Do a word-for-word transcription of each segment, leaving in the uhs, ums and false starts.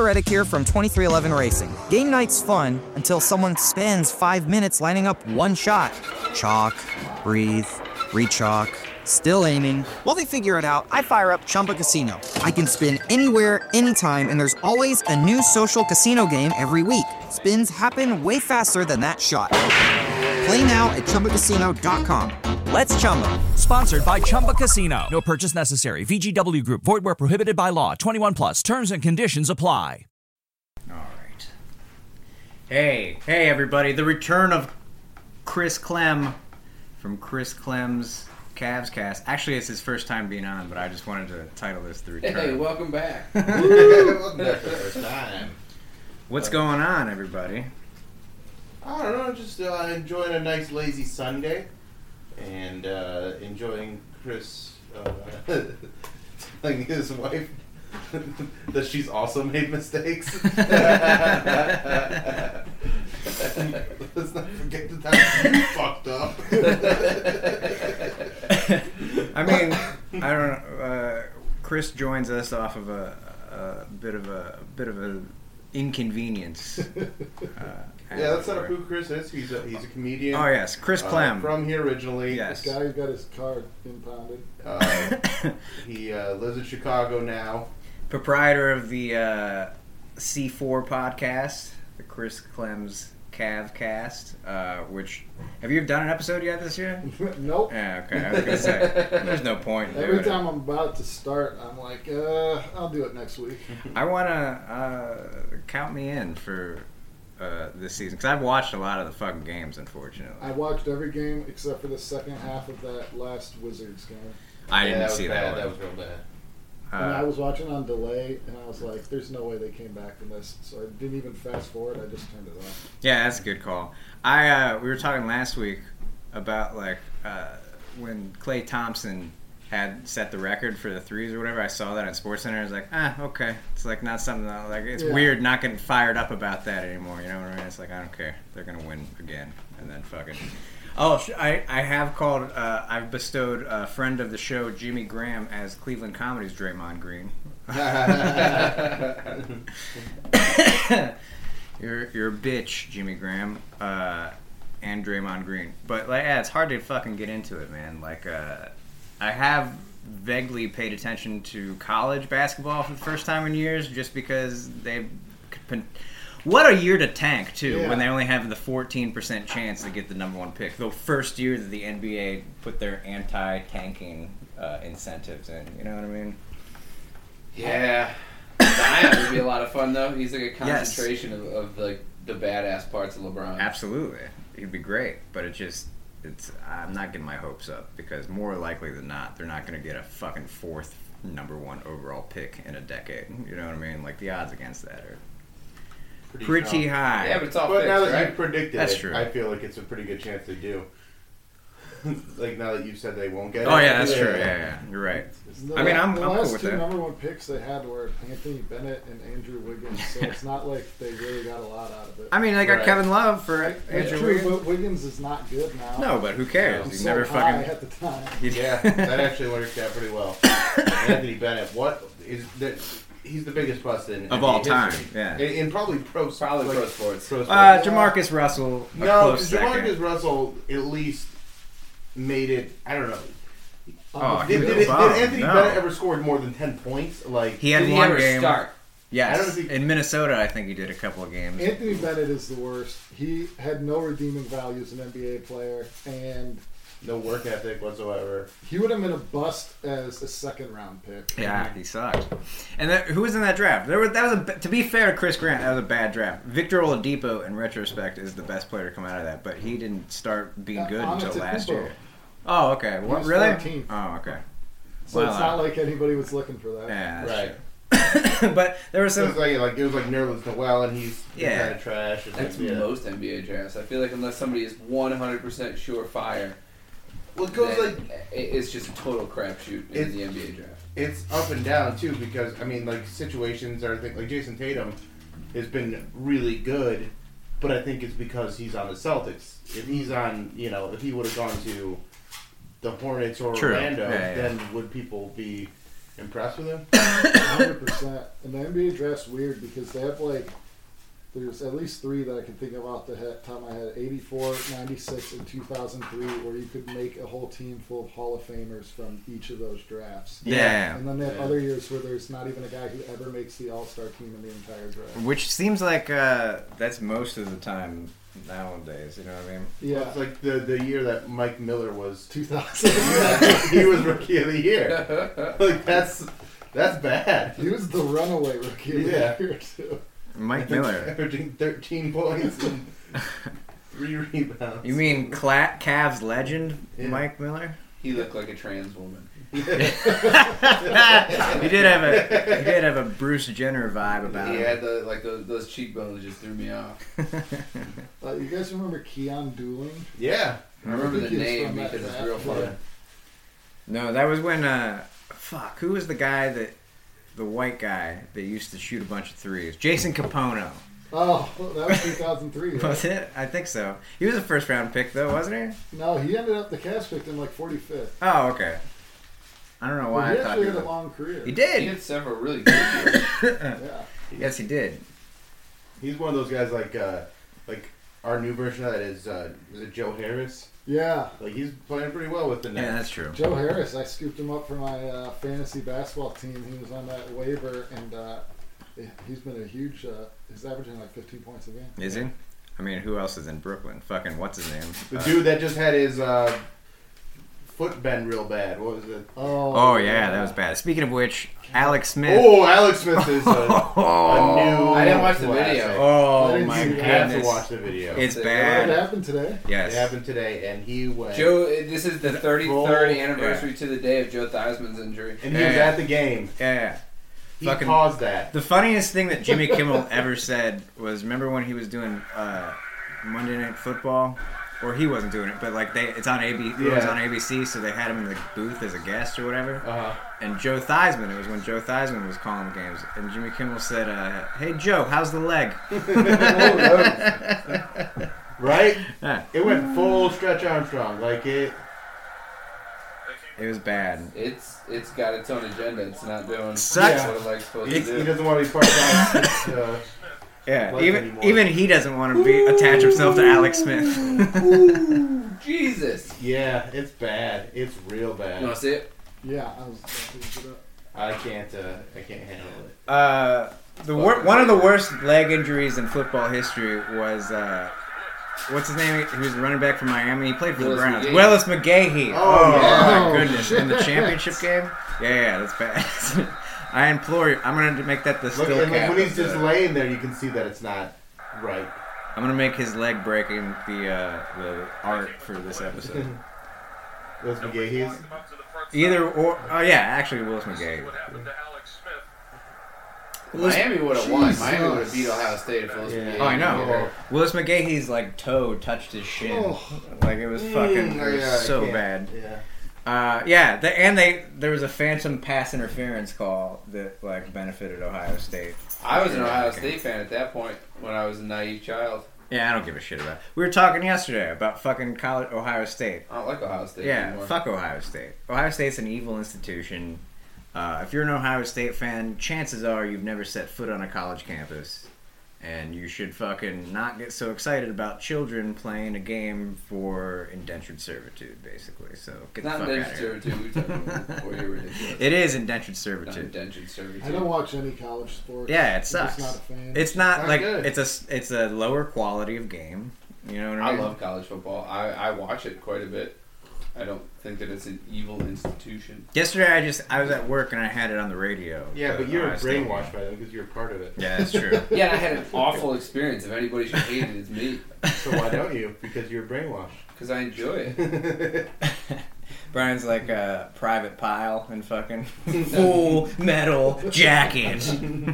Reddick here from twenty-three eleven Racing. Game night's fun until someone spends five minutes lining up one shot. Chalk, breathe, re-chalk, still aiming. While they figure it out, I fire up Chumba Casino. I can spin anywhere, anytime, and there's always a new social casino game every week. Spins happen way faster than that shot. Play now at Chumba Casino dot com. Let's Chumba. Sponsored by Chumba Casino. No purchase necessary. V G W Group. Void where prohibited by law. twenty-one plus. Terms and conditions apply. All right. Hey, hey everybody. The return of Chris Clem from Chris Clem's Cavs Cast. Actually, it's his first time being on, but I just wanted to title this The Return. Hey, welcome back. Welcome back for the first time. What's going on, everybody? I don't know, just uh, enjoying a nice lazy Sunday. And uh, enjoying Chris uh, telling his wife that she's also made mistakes. Let's not forget the time you fucked up. I mean, I don't know. Uh, Chris joins us off of a, a bit of a, a bit of an inconvenience. Uh, Yeah, let's set up who Chris is. He's a, he's a comedian. Oh, yes. Chris Clem. Uh, from here originally. Yes. This guy who got his car impounded. Uh, he uh, lives in Chicago now. Proprietor of the uh, C four podcast, the Chris Clem's Cav Cast, uh, which... Have you done an episode yet this year? Nope. Yeah, okay. I was going to say, there's no point in Every doing time it. I'm about to start, I'm like, uh, I'll do it next week. I want to uh, count me in for... Uh, this season, because I've watched a lot of the fucking games, unfortunately. I watched every game except for the second half of that last Wizards game. I Yeah, didn't that was see bad. that That one. was real bad. Uh, and I was watching on delay, and I was like, there's no way they came back from this. So I didn't even fast forward, I just turned it off. Yeah, that's a good call. I uh, we were talking last week about like uh, when Klay Thompson had set the record for the threes or whatever. I saw that on SportsCenter. I was like, ah, okay. It's like not something that, like it's Yeah. weird not getting fired up about that anymore. You know what I mean? It's like I don't care. They're gonna win again, and then fucking. Oh, sh- I I have called. Uh, I've bestowed a friend of the show, Jimmy Graham, as Cleveland Comedy's Draymond Green. you're you're a bitch, Jimmy Graham, uh, and Draymond Green. But like, yeah, it's hard to fucking get into it, man. Like, uh, I have vaguely paid attention to college basketball for the first time in years, just because they've been. What a year to tank too, Yeah. when they only have the fourteen percent chance to get the number one pick. The first year that the N B A put their anti-tanking uh, incentives in. You know what I mean? Yeah. Zion would be a lot of fun, though. He's like a Yes. concentration of, of like the badass parts of LeBron. Absolutely, he'd be great, but it just. It's, I'm not getting my hopes up because more likely than not, they're not going to get a fucking fourth number one overall pick in a decade. You know what I mean? Like, the odds against that are Pretty, pretty strong. high. Yeah, but it's all But fixed, now that right? you've predicted That's it, true. I feel like it's a pretty good chance they do. Like now that you said they won't get it. Oh, yeah, that's true. Yeah, yeah, you're right. The I mean, I'm- the I'm cool last with two that. number one picks they had were Anthony Bennett and Andrew Wiggins, so it's not like they really got a lot out of it. I mean, they got Right. Kevin Love for It's Andrew true, Wiggins. but Wiggins is not good now. No, but who cares? He He sold never high fucking. at the time. Yeah, that actually worked out pretty well. Anthony Bennett, what is that? He's the biggest bust in Of N B A all time, history. yeah. in, in probably pro, Probably like, pro sports. pro sports. Uh, Jamarcus Russell, a no, close Jamarcus second. Russell at least made it. I don't know. Oh, he Did, was did, a did bum. Anthony No. Bennett ever scored more than ten points? Like He had Did he one ever game. start? Yes, I don't think- in Minnesota, I think he did a couple of games. Anthony Bennett is the worst. He had no redeeming value as an N B A player, and no work ethic whatsoever. he would have been a bust as a second round pick. Yeah, he sucked. And that, who was in that draft? There was that was a, to be fair to Chris Grant, that was a bad draft. Victor Oladipo, in retrospect, is the best player to come out of that, but he didn't start being Uh, good until Antetokounmpo. last year. Oh, okay. What was really? fourteenth. Oh, okay. So Well, it's not uh, like anybody was looking for that. Yeah, that's Right. true. But there was So some. it's like, like it was like Nerlens Noel, and he's Yeah. kind of trash. And That's yeah. most N B A drafts. I feel like unless somebody is one hundred percent surefire, Well, it goes then like it- it's just a total crapshoot in It's- the N B A draft. it's up and down too because I mean like situations are think like Jason Tatum has been really good, but I think it's because he's on the Celtics. If he's on, you know, if he would have gone to the Hornets or True. Orlando, Yeah, yeah. then would people be impressed with him? one hundred percent. And the N B A draft's weird because they have like, there's at least three that I can think of off the head, top of my head, eighty-four, ninety-six, and two thousand three, where you could make a whole team full of Hall of Famers from each of those drafts. Yeah. And then they have Yeah. other years where there's not even a guy who ever makes the All-Star team in the entire draft. Which seems like uh, that's most of the time nowadays. You know what I mean? Yeah. It's like the, the year that Mike Miller was. two thousand. He was Rookie of the Year. Like, that's that's bad. He was the runaway rookie of the Yeah. year, too. Mike Miller. Averaging thirteen points and three rebounds. You mean Cla- Cavs legend Yeah. Mike Miller? He looked like a trans woman. he did have a he did have a Bruce Jenner vibe about He him. had the like those, those cheekbones just threw me off. Uh, you guys remember Keon Dooling? Yeah. I remember the think he was name from that because it's draft. real fun. Yeah. No, that was when uh fuck, who was the guy that the white guy that used to shoot a bunch of threes? Jason Capono. Oh, that was two thousand three. Right? Was it? I think so. He was a first round pick though, wasn't he? No, he ended up, the Cavs picked him like forty-fifth. Oh, okay. I don't know why But he I thought actually he had was. a long career. He He did. had several really good years. Yeah. Yes, he did. He's one of those guys like uh, like our new version of that is uh, was it Joe Harris? Yeah. Like he's playing pretty well with the Nets. Yeah, that's true. Joe Harris, I scooped him up for my uh, fantasy basketball team. He was on that waiver, and uh, he's been a huge. Uh, he's averaging like fifteen points a game. Is he? I mean, who else is in Brooklyn? Fucking what's his name? The Uh, dude that just had his uh, foot bend real bad. What was it? Oh. Oh yeah, that was bad. Speaking of which, Alex Smith. Oh, Alex Smith is a, Oh. a new. I didn't watch the classic. video. I Oh didn't my see You that. have to goodness. watch the video. It's What bad. happened today? Yes. It happened today, and he went. Joe, this is the thirty-third Full- anniversary to the day of Joe Theismann's injury. and he was Yeah. at the game. Yeah. He Fucking- caused that. The funniest thing that Jimmy Kimmel ever said was, remember when he was doing uh, Monday Night Football? Or he wasn't doing it, but like they, it's on A B, it was Yeah. on A B C, so they had him in the booth as a guest or whatever. Uh huh. And Joe Theismann, it was when Joe Theismann was calling the games, and Jimmy Kimmel said, uh, "Hey Joe, how's the leg?" Right? Yeah, It went full Stretch Armstrong. Like it. it was bad. It's it's got its own agenda. It's not doing Sucks. what a leg's supposed He, to he do. doesn't want to be part of that. Uh, Yeah, Like even anymore. even he doesn't want to be attach himself to Alex Smith. Ooh, Jesus! yeah, it's bad. It's real bad. You want to see it? Yeah, I was. I was it up. I can't. Uh, I can't handle it. Uh, the wor- one of the worst leg injuries in football history was uh, what's his name? He was the running back from Miami. He played for the Willis Browns. McGahee. Willis McGahee. Oh, yeah. my goodness! In the championship game. Yeah, yeah, that's bad. I implore you. I'm gonna make that the Look, still and like cap. when he's of just the- laying there, you can see that it's not right. I'm gonna make his leg breaking the uh, the art for this episode. Those McGahee's. Either or. Oh yeah, actually Willis McGahee. Miami would have won. Jesus. Miami would have beat Ohio State if Willis Yeah. McGahee Oh, I know. didn't get hurt. Willis McGahee's like toe touched his shin. Oh. Like it was fucking Mm, it was yeah, I so can't. bad. Yeah. Uh, yeah, the, and they there was a phantom pass interference call that like benefited Ohio State. I was an Yeah, Ohio okay. State fan at that point when I was a naive child. Yeah, I don't give a shit about it. We were talking yesterday about fucking college Ohio State. I don't like Ohio State Yeah, anymore. fuck Ohio State. Ohio State's an evil institution. Uh, if you're an Ohio State fan, chances are you've never set foot on a college campus. And you should fucking not get so excited about children playing a game for indentured servitude, basically. So get Not the fuck out indentured of here. servitude. We talking about before you're ridiculous. It is indentured Not servitude. indentured servitude. I don't watch any college sports. Yeah, it I'm sucks. just not a fan. It's not Not like good. it's a it's a lower quality of game. You know what I I mean? love college football. I, I watch it quite a bit. I don't think that it's an evil institution. Yesterday, I just I was at work and I had it on the radio. Yeah, the but you're Ohio State brainwashed game. by them because you're a part of it. Yeah, that's true. Yeah, and I had an awful experience. If anybody should hate it, it's me. So why don't you? Because you're brainwashed. Because I enjoy it. Brian's like a private pile and fucking full metal jacket.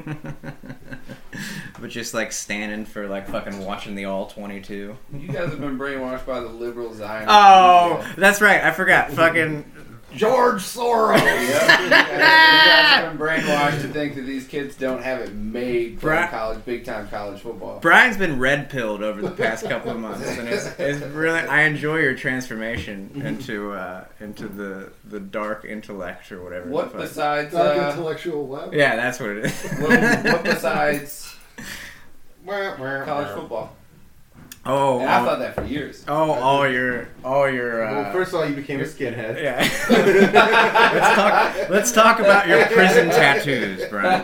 But just like standing for like fucking watching the all twenty-two. You guys have been brainwashed by the liberal Zionists. Oh, that's right. I forgot. Fucking George Soros. Yep. You guys, you guys have been brainwashed to think that these kids don't have it made for Bri- college, big time college football. Brian's been red pilled over the past couple of months, and it's, it's really. I enjoy your transformation into uh, into the the dark intellect or whatever. What the fuck. besides? Dark Uh, intellectual web. Yeah, that's what it is. what, what besides Wah, wah, college wah. football? Oh, And I oh, thought that for years. oh, all your, all your. Uh, Well, first of all, you became a skinhead. yeah. let's talk. Let's talk about your prison tattoos, Brian.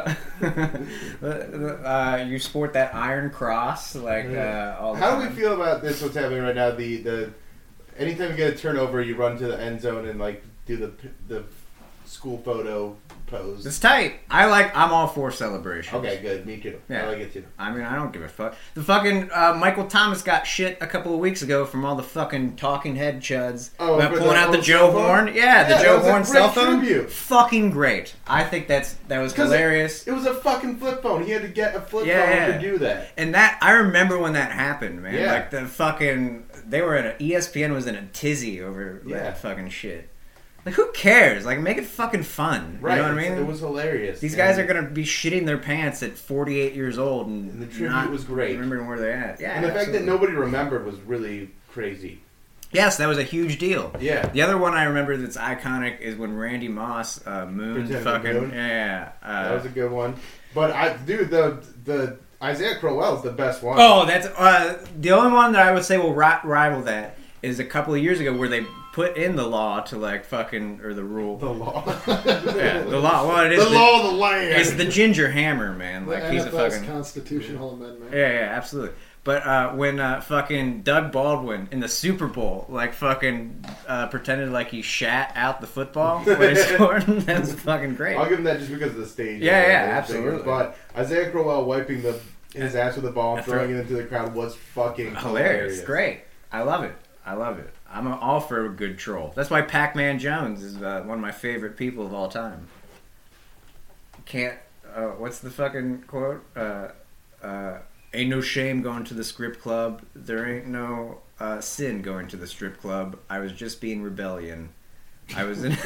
uh, you sport that Iron Cross, like uh, all the How do time. we feel about this? What's happening right now? The the anytime you get a turnover, you run to the end zone and like do the the school photo pose. It's tight. I like. I'm all for celebration. Okay, good. Me too. Yeah. I like it too. I mean, I don't give a fuck. The fucking uh, Michael Thomas got shit a couple of weeks ago from all the fucking talking head chuds Oh, about for pulling the out the old Joe cell phone? Horn. Yeah, the Yeah, that Joe was a Horn great cell phone. tribute. Fucking great. I think that's that was 'Cause it- hilarious. It was a fucking flip phone. He had to get a flip Yeah, phone yeah. to do that. And that I remember when that happened, man. Yeah. Like the fucking they were in a E S P N was in a tizzy over Yeah. that fucking shit. Like who cares? Like make it fucking fun. Right. You know what I it's- mean? It was hilarious. These guys are And- gonna be shitting their pants at forty-eight years old and, And the tribute not was great. remembering where they're at. Yeah, And the fact that absolutely. nobody remembered was really crazy. Yes, that was a huge deal. Yeah. The other one I remember that's iconic is when Randy Moss uh, mooned Pretended fucking moon? yeah. Uh, That was a good one. But I, dude, the the Isaiah Crowell's the best one. oh, that's uh, the only one that I would say will ri- rival that is a couple of years ago where they put in the law to like fucking or the rule. The law. yeah, the law. Well, it is the the, law of the land. It's the Ginger Hammer, man. The Like he's a N F L's fucking constitutional amendment. yeah, yeah, absolutely. But uh, when uh, fucking Doug Baldwin in the Super Bowl, like fucking uh, pretended like he shat out the football when he scored, that was fucking great. I'll give him that just because of the stage. Yeah, yeah, and everything. absolutely. But Isaiah Crowell wiping the his ass with the ball and Throw- throwing it into the crowd was fucking Hilarious, great. I love it. I love it. I'm all for a good troll. That's why Pac-Man Jones is uh, one of my favorite people of all time. Can't. Uh, what's the fucking quote? Uh, uh, ain't no shame going to the strip club. There ain't no uh, sin going to the strip club. I was just being rebellion. I was in.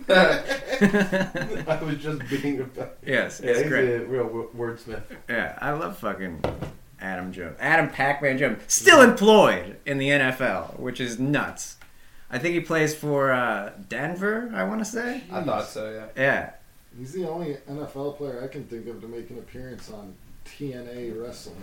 I was just being. yes, Yeah, it's he's great. a real wo- wordsmith. Yeah, I love fucking Adam Jones. Adam Pac-Man Jones. Still employed in the N F L, which is nuts. I think he plays for uh, Denver, I want to say. I thought so, yeah. Yeah. He's the only N F L player I can think of to make an appearance on T N A Wrestling.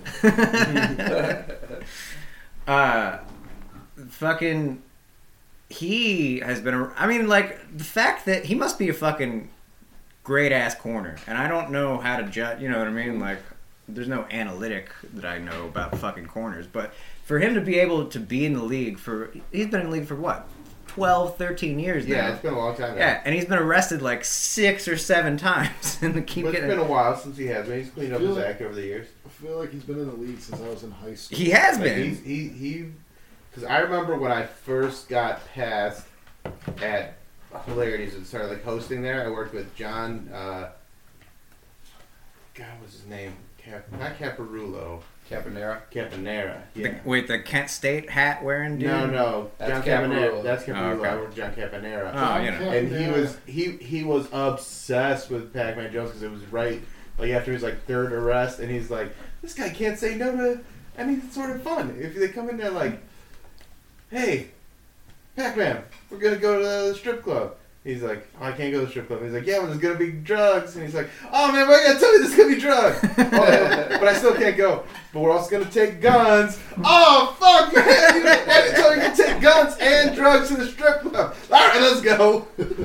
uh, fucking... He has been... A, I mean, like, the fact that he must be a fucking great-ass corner. And I don't know how to judge, you know what I mean? Like, there's no analytic that I know about fucking corners. But for him to be able to be in the league for... He's been in the league for what? twelve, thirteen years Yeah, now. it's been a long time now. Yeah, and he's been arrested like six or seven times. and keep But it's getting... been a while since he has been. He's cleaned up Feel his like- act over the years. I feel like he's been in the league since I was in high school. He has Like, been. he's, he he, because I remember when I first got passed at Hilarities and started like hosting there. I worked with John. Uh, God, what's his name? Cap, not Caparulo. Caponera. Caponera. Yeah. The, wait, the Kent State hat wearing dude? No, no, That's John Caponera. Caparulo. That's Caparulo. Oh, okay. I worked with John Caponera. Oh, you know. And he was he he was obsessed with Pac-Man Jones because it was right like after his like third arrest, and he's like, this guy can't say no to any sort of fun. If they come in there like, hey, Pac-Man, we're gonna go to the strip club. He's like, oh, I can't go to the strip club. He's like, yeah, well, there's gonna be drugs. And he's like, oh man, why you gotta tell me there's gonna be drugs? Oh, but I still can't go. But we're also gonna take guns. Oh fuck, man! You why did you tell me you can take guns and drugs to the strip club? All right, let's go.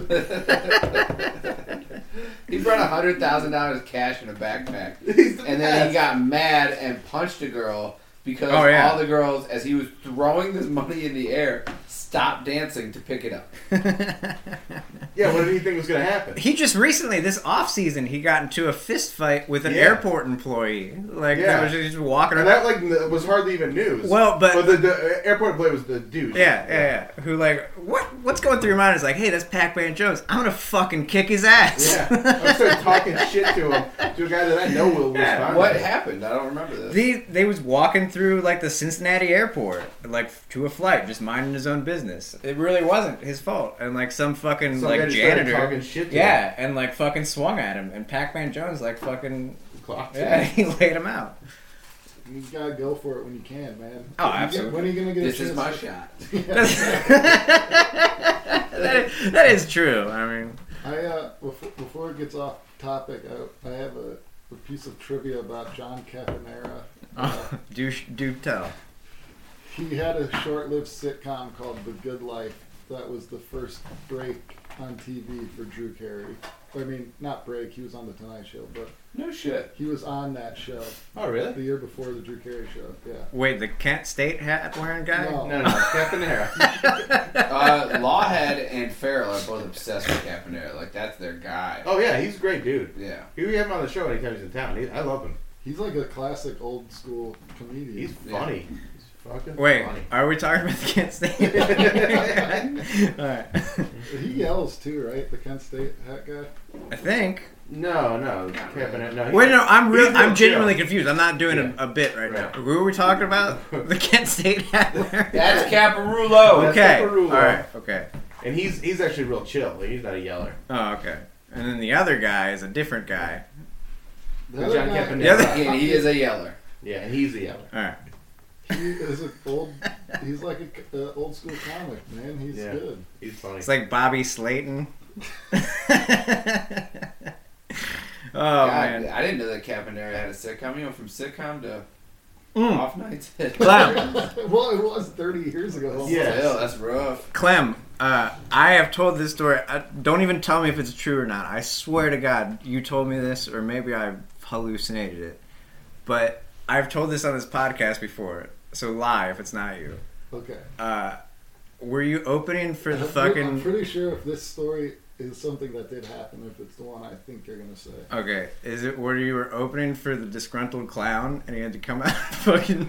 He brought a hundred thousand dollars cash in a backpack, He's the and then he best. got mad and punched a girl because Oh, yeah. all the girls, as he was throwing this money in the air, stopped dancing to pick it up. Yeah, what did he think was gonna happen? He just recently, this off season, he got into a fist fight with an Yeah. airport employee. Like, Yeah. that was just walking And around. that like n- was hardly even news. Well, but- the, the airport employee was the dude. Yeah, yeah, yeah. Who like, what? what's going through your mind is like, hey, that's Pac-Man Jones. I'm gonna fucking kick his ass. Yeah, I started talking shit to him, to a guy that I know will Yeah. respond. What happened? I don't remember this. They they was walking through like the Cincinnati airport, like to a flight, just minding his own business. It really wasn't his fault, and like some fucking Some like guy just started janitor, talking shit to yeah, and like fucking swung at him, and Pac-Man Jones like fucking Clocked yeah, him. he laid him out. You gotta go for it when you can, man. Oh, When you get- absolutely. When are you gonna get This a is chance my to- shot. that, is, that is true. I mean, I uh, before, before it gets off topic, I, I have a, a piece of trivia about John Caponera. oh, do do tell. He had a short-lived sitcom called The Good Life that was the first break on T V for Drew Carey. I mean, not break. He was on the Tonight Show, but No shit. he was on that show Oh, really? the year before the Drew Carey show. Yeah. Wait, the Kent State hat wearing guy? No. No, no, Caponera. Uh, Lawhead and Farrell are both obsessed with Caponera. Like, that's their guy. Oh, yeah, he's a great dude. Yeah. We have him on the show anytime he's in town. He, I love him. He's like a classic old school comedian. He's Yeah. funny. He's fucking Wait, funny. are we talking about the Kent State? All right. He yells too, right? The Kent State hat guy. I think. No, no, Not Caponera. No, he- Wait, no, I'm he's real. real I'm genuinely chill. confused. I'm not doing Yeah. a, a bit right, Right. now. Who are we talking about? The Kent State hat wearing? That's Caparulo. That's Okay. Caparulo. All right. Okay. And he's he's actually real chill. Like, he's not a yeller. Oh, okay. And then the other guy is a different guy. The other John guy- Caponera. The other- Again, he is a yeller. Yeah, and he's a yeller. All right. He is an old. He's like a uh, old school comic, man. He's Yeah. good. He's funny. It's like Bobby Slayton. oh God, man. I didn't know that Caponera had a sitcom. You went from sitcom to Mm. off nights. Clem. Well, it was thirty years ago. Yeah. Still, that's rough. Clem. Uh, I have told this story. I, don't even tell me if it's true or not. I swear to God, you told me this, or maybe I hallucinated it. But I've told this on this podcast before, so lie if it's not you. Okay. Uh, were you opening for the I'm fucking? pretty sure if this story is something that did happen, if it's the one I think you're gonna say. Okay, is it where you were opening for the disgruntled clown and he had to come out and fucking?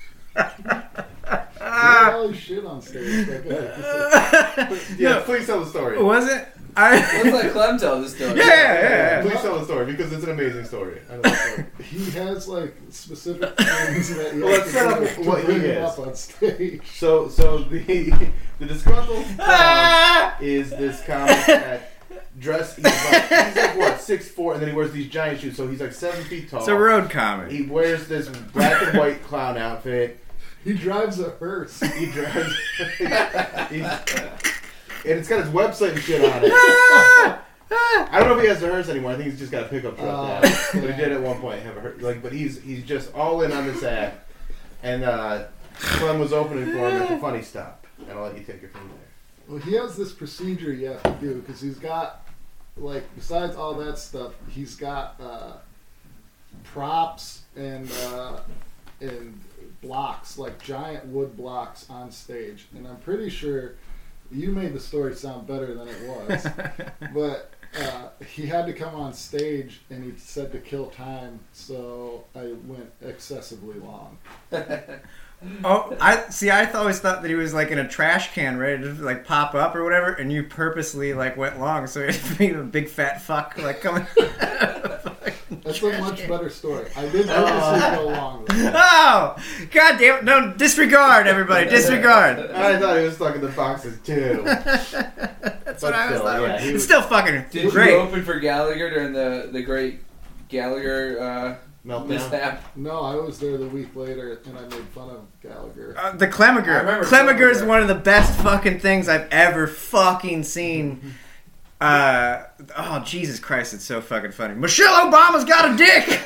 Yeah, all his shit on stage. Like, uh, it's yeah, No. please tell the story. Was it? I. Let's let Clem tell the story. Yeah, yeah, yeah. Please tell the story because it's an amazing story. I know the story. like, he has like specific things that you Well, have let's to set up do to what he bring him is. up on stage. So, so the the disgruntled clown is this comic that dress. He's like, he's like what six four, and then he wears these giant shoes. So he's like seven feet tall. It's a road comic. He wears this black and white clown outfit. He drives a hearse. He drives. he's, and it's got his website and shit on it. I don't know if he has a hearse anymore. I think he's just got a pickup truck Uh, now. But he did at one point have a hearse. Like, but he's he's just all in on this act. And uh, Clem was opening for him at the Funny Stop, and I'll let you take it from there. Well, he has this procedure you have to do because he's got, like, besides all that stuff, he's got uh, props and uh, and blocks, like giant wood blocks on stage. And I'm pretty sure you made the story sound better than it was, but uh, he had to come on stage and he said to kill time, so I went excessively long. Oh, I see. I th- always thought that he was like in a trash can, ready to like pop up or whatever, and you purposely like went long, so he'd be a big fat fuck like coming. That's a much better story. I did purposely go long with it. Oh, god damn it! No, disregard, everybody, disregard. I thought he was stuck in the boxes too. That's But what I was still, like. yeah, he It's was- still fucking Did great. you open for Gallagher during the, the great Gallagher uh, Meltdown. mishap? No, I was there the week later and I made fun of Gallagher. Uh, the I Clemager. remember Clemager is Clemager. one of the best fucking things I've ever fucking seen. Uh, oh, Jesus Christ, it's so fucking funny. Michelle Obama's got a dick!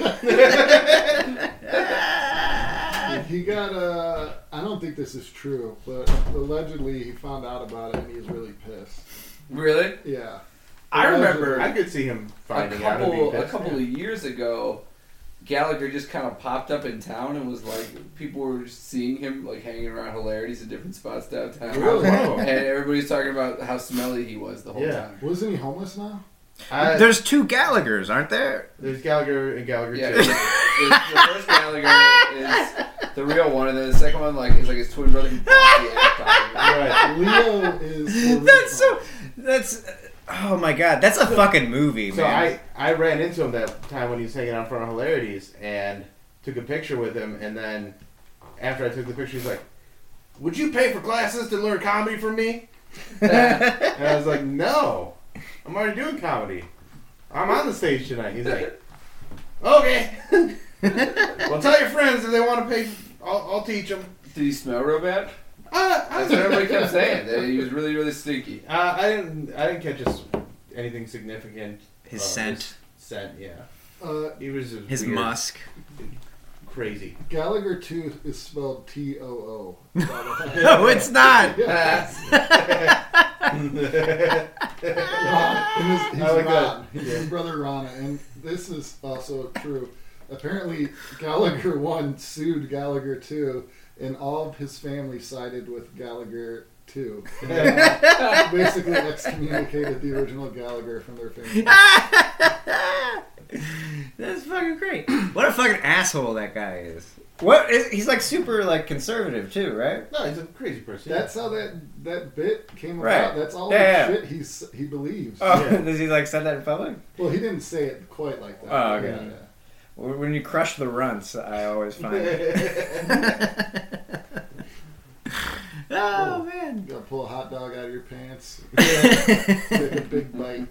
He got uh I don't think this is true, but allegedly he found out about it and he's really pissed. Really? Yeah. I remember I could see him a finding out and being couple a pissed. couple of years ago, Gallagher just kind of popped up in town and was like, people were seeing him like hanging around hilarities at different spots downtown. Really? Wow. And everybody's talking about how smelly he was the whole Yeah. time. Wasn't he homeless now? I- There's two Gallaghers, aren't there? There's Gallagher and Gallagher Yeah, too. the, the first Gallagher is the real one, and then the second one like is like his twin brother who bought the act off of it. Right. Leo is. That's so. That's. Oh my god, that's a fucking movie, So man. I, I ran into him that time when he was hanging out in front of Hilarities and took a picture with him, and then after I took the picture, he's like, "Would you pay for classes to learn comedy from me?" And I was like, "No, I'm already doing comedy. I'm on the stage tonight." He's like, "Okay, well tell your friends if they want to pay. I'll, I'll teach them." Did he smell real bad? Uh, I, That's what everybody kept saying. That he was really, really stinky. uh, I didn't I didn't catch his, anything significant. His uh, scent. His scent, yeah. Uh, He was a His weird, musk. crazy. Gallagher two is spelled T O O. No, it's not. Yeah. Ron, and his, his I like Ron, that. his brother Rana, and this is also true. Apparently, Gallagher one sued Gallagher two, and all of his family sided with Gallagher two. And they all basically excommunicated the original Gallagher from their family. That's fucking great. What a fucking asshole that guy is. What is, he's like super like conservative too, right? No, he's a crazy person. That's how that that bit came Right. about. That's all Yeah, the yeah. shit he's, he believes. Oh, Yeah. does he like said that in public? Well, he didn't say it quite like that. Oh, okay. Yeah, yeah. When you crush the runts, I always find it. Oh man. You gotta pull a hot dog out of your pants. Take a big bite.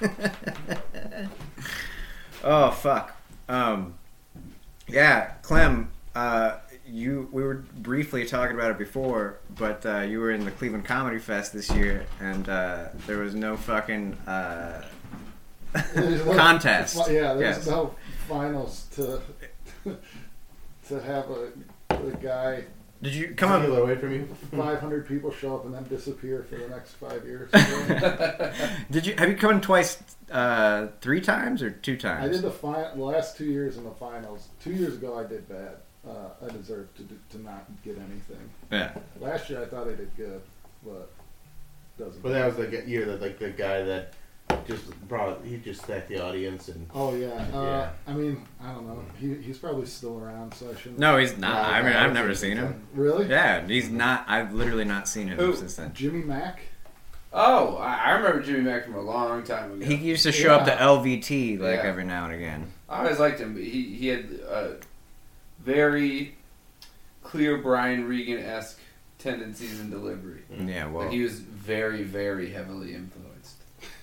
Oh fuck. Um, yeah, Clem. Uh, you we were briefly talking about it before, but uh, you were in the Cleveland Comedy Fest this year, and uh, there was no fucking uh, There's no- contest. Yeah, there's Yes. no finals to to have a, a guy. Did you come Come up? away from you. five hundred people show up and then disappear for the next five years. Did you have you come in twice, uh, three times or two I times? did the fi- the last two years in the finals. Two years ago, I did bad. Uh, I deserved to do, to not get anything. Yeah. Last year, I thought I did good, but doesn't. But that was the g- year that like the guy that just brought he just stacked the audience and Oh yeah. Uh, Yeah. I mean, I don't know. He he's probably still around, so I shouldn't. No, he's not. No, I mean, no, I've I've never seen seen him. him. Really? Yeah, he's not. I've literally not seen him Who? since then. Jimmy Mack. Oh, I, I remember Jimmy Mack from a long time ago. He used to show up to Yeah. L V T like Yeah. every now and again. I always liked him. But he he had a very clear Brian Regan-esque tendencies in delivery. Yeah, well, Like he was very, very heavily influenced.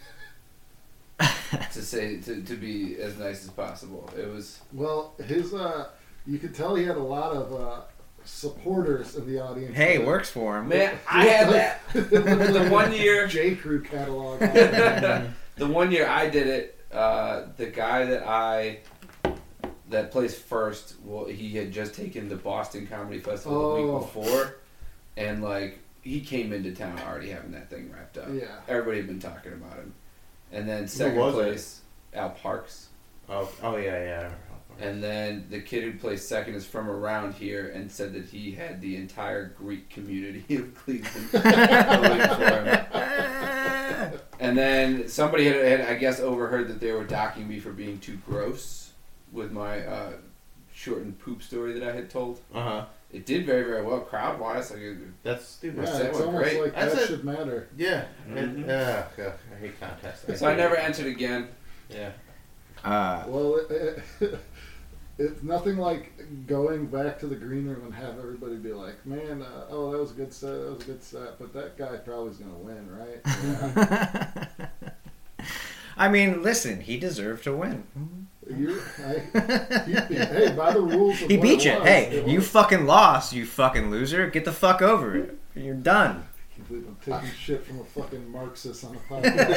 to say to, to be as nice as possible. It was Well, his uh, you could tell he had a lot of uh, supporters in the audience. hey, that- works for him. man. I had that the one year. J Crew catalog. The one year I did it, uh, the guy that I that placed first, well, he had just taken the Boston Comedy Festival the Oh. week before, and like he came into town already having that thing wrapped up. Yeah. Everybody had been talking about him, and then second was it? place, Al Parks, oh oh yeah yeah. and then the kid who placed second is from around here and said that he had the entire Greek community of Cleveland voting for him. And then somebody had, had, I guess, overheard that they were docking me for being too gross with my uh, shortened poop story that I had told. Uh huh. It did very, very well crowd wise. Like, it- That's stupid. Yeah, that it's went almost great. like That's that it. should matter. Yeah. Mhm. It, uh, God, I hate contests. so I never entered again. Yeah. Uh, Well, it, it, it's nothing like going back to the green room and have everybody be like, "Man, uh, oh, that was a good set. That was a good set." But that guy probably is gonna win, right? Yeah. I mean, listen, he deserved to win. you, I, he, hey, by the rules, of He what beat it you. was, Hey, it you was. fucking lost, you fucking loser. Get the fuck over it. You're done. Can't believe I'm taking shit from a fucking Marxist on a podcast.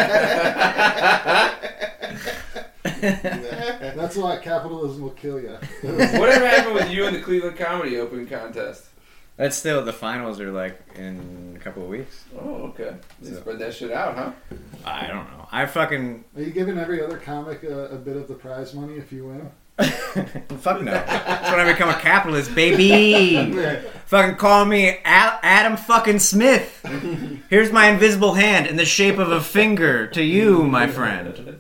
That's why capitalism will kill you. Whatever happened with you in the Cleveland Comedy Open contest? That's still, the finals are like in a couple of weeks. Oh, okay. They So- spread that shit out, huh? I don't know. I fucking, Are you giving every other comic a, a bit of the prize money if you win? fuck no. That's when I become a capitalist, baby. Fucking call me Al- Adam fucking Smith. Here's my invisible hand in the shape of a finger to you, my friend.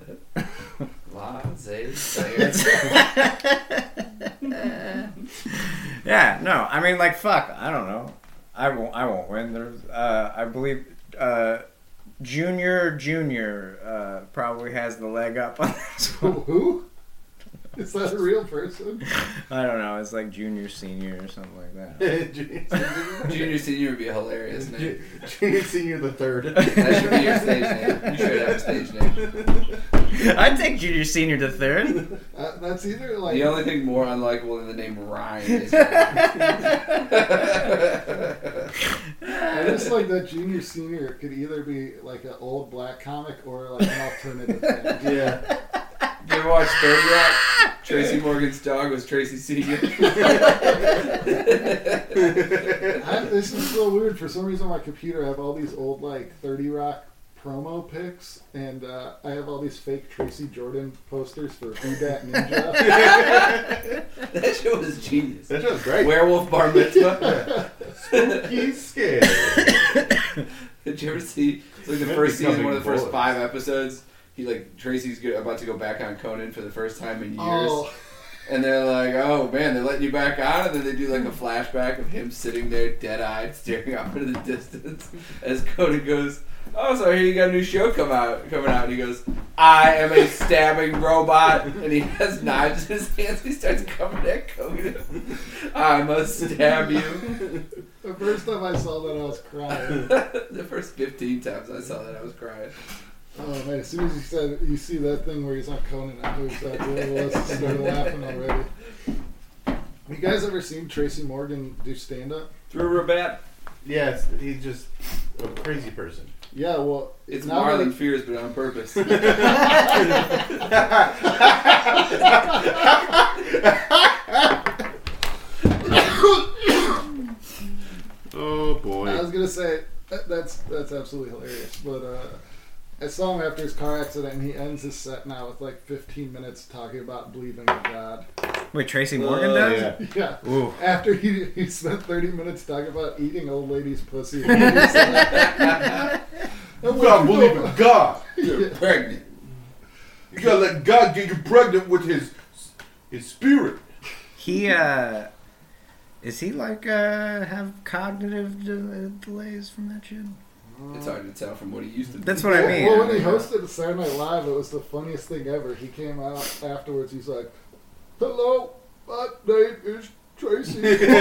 Yeah, no, I mean, like, fuck, I don't know. I won't. I won't win. There's, uh, I believe, uh, Junior Junior uh, probably has the leg up on this one. Who? Is that a real person? I don't know. It's like Junior Senior or something like that. Junior Senior would be a hilarious name. Junior Senior the third. That should be your stage name. You should have a stage name. I'd take Junior Senior the third. Uh, that's either like The only thing more unlikable than the name Ryan is. I just like that Junior Senior could either be like an old black comic or like an alternative thing. Yeah. You ever watch thirty Rock? Tracy Morgan's dog was Tracy Senior I, this is so weird. For some reason, on my computer, I have all these old like thirty Rock promo pics, and uh, I have all these fake Tracy Jordan posters for Who Dat Ninja. That shit was genius. That was great. Werewolf Bar Mitzvah. Spooky scared. Did you ever see? It's like the Meant first becoming season, one of the first bullets. five episodes. He like Tracy's go- about to go back on Conan for the first time in years, Oh, and they're like, "Oh man, they're letting you back on," and then they do like a flashback of him sitting there, dead-eyed, staring off into the distance as Conan goes, "Oh, so here you got a new show come out, coming out," and he goes, "I am a stabbing robot," and he has knives in his hands. He starts coming at Conan. "I must stab you." the first time I saw that, I was crying. The first fifteen times I saw that, I was crying. Oh man! As soon as you said you see that thing where he's on Conan, I knew exactly what it was. I started laughing already. Have you guys ever seen Tracy Morgan do stand up? Through a bat. Yes, he's just a crazy person. Yeah, well, It's now Marlon that- Fears, but on purpose. Oh boy. I was gonna say that, that's that's absolutely hilarious. But uh, I saw him after his car accident, and he ends his set now with like fifteen minutes talking about believing in God. Wait, Tracy Morgan Oh, does? yeah. Yeah. Ooh. After he he spent thirty minutes talking about eating old lady's pussy. And he was like, You gotta believe in God. You're pregnant. You gotta let God get you pregnant with his his spirit. He, uh... Is he like, uh... have cognitive de- delays from that shit? It's hard to tell from what he used to be. That's what I mean. Well, when he hosted Saturday Night Live, it was the funniest thing ever. He came out afterwards. He's like, "Hello, my name is Tracy."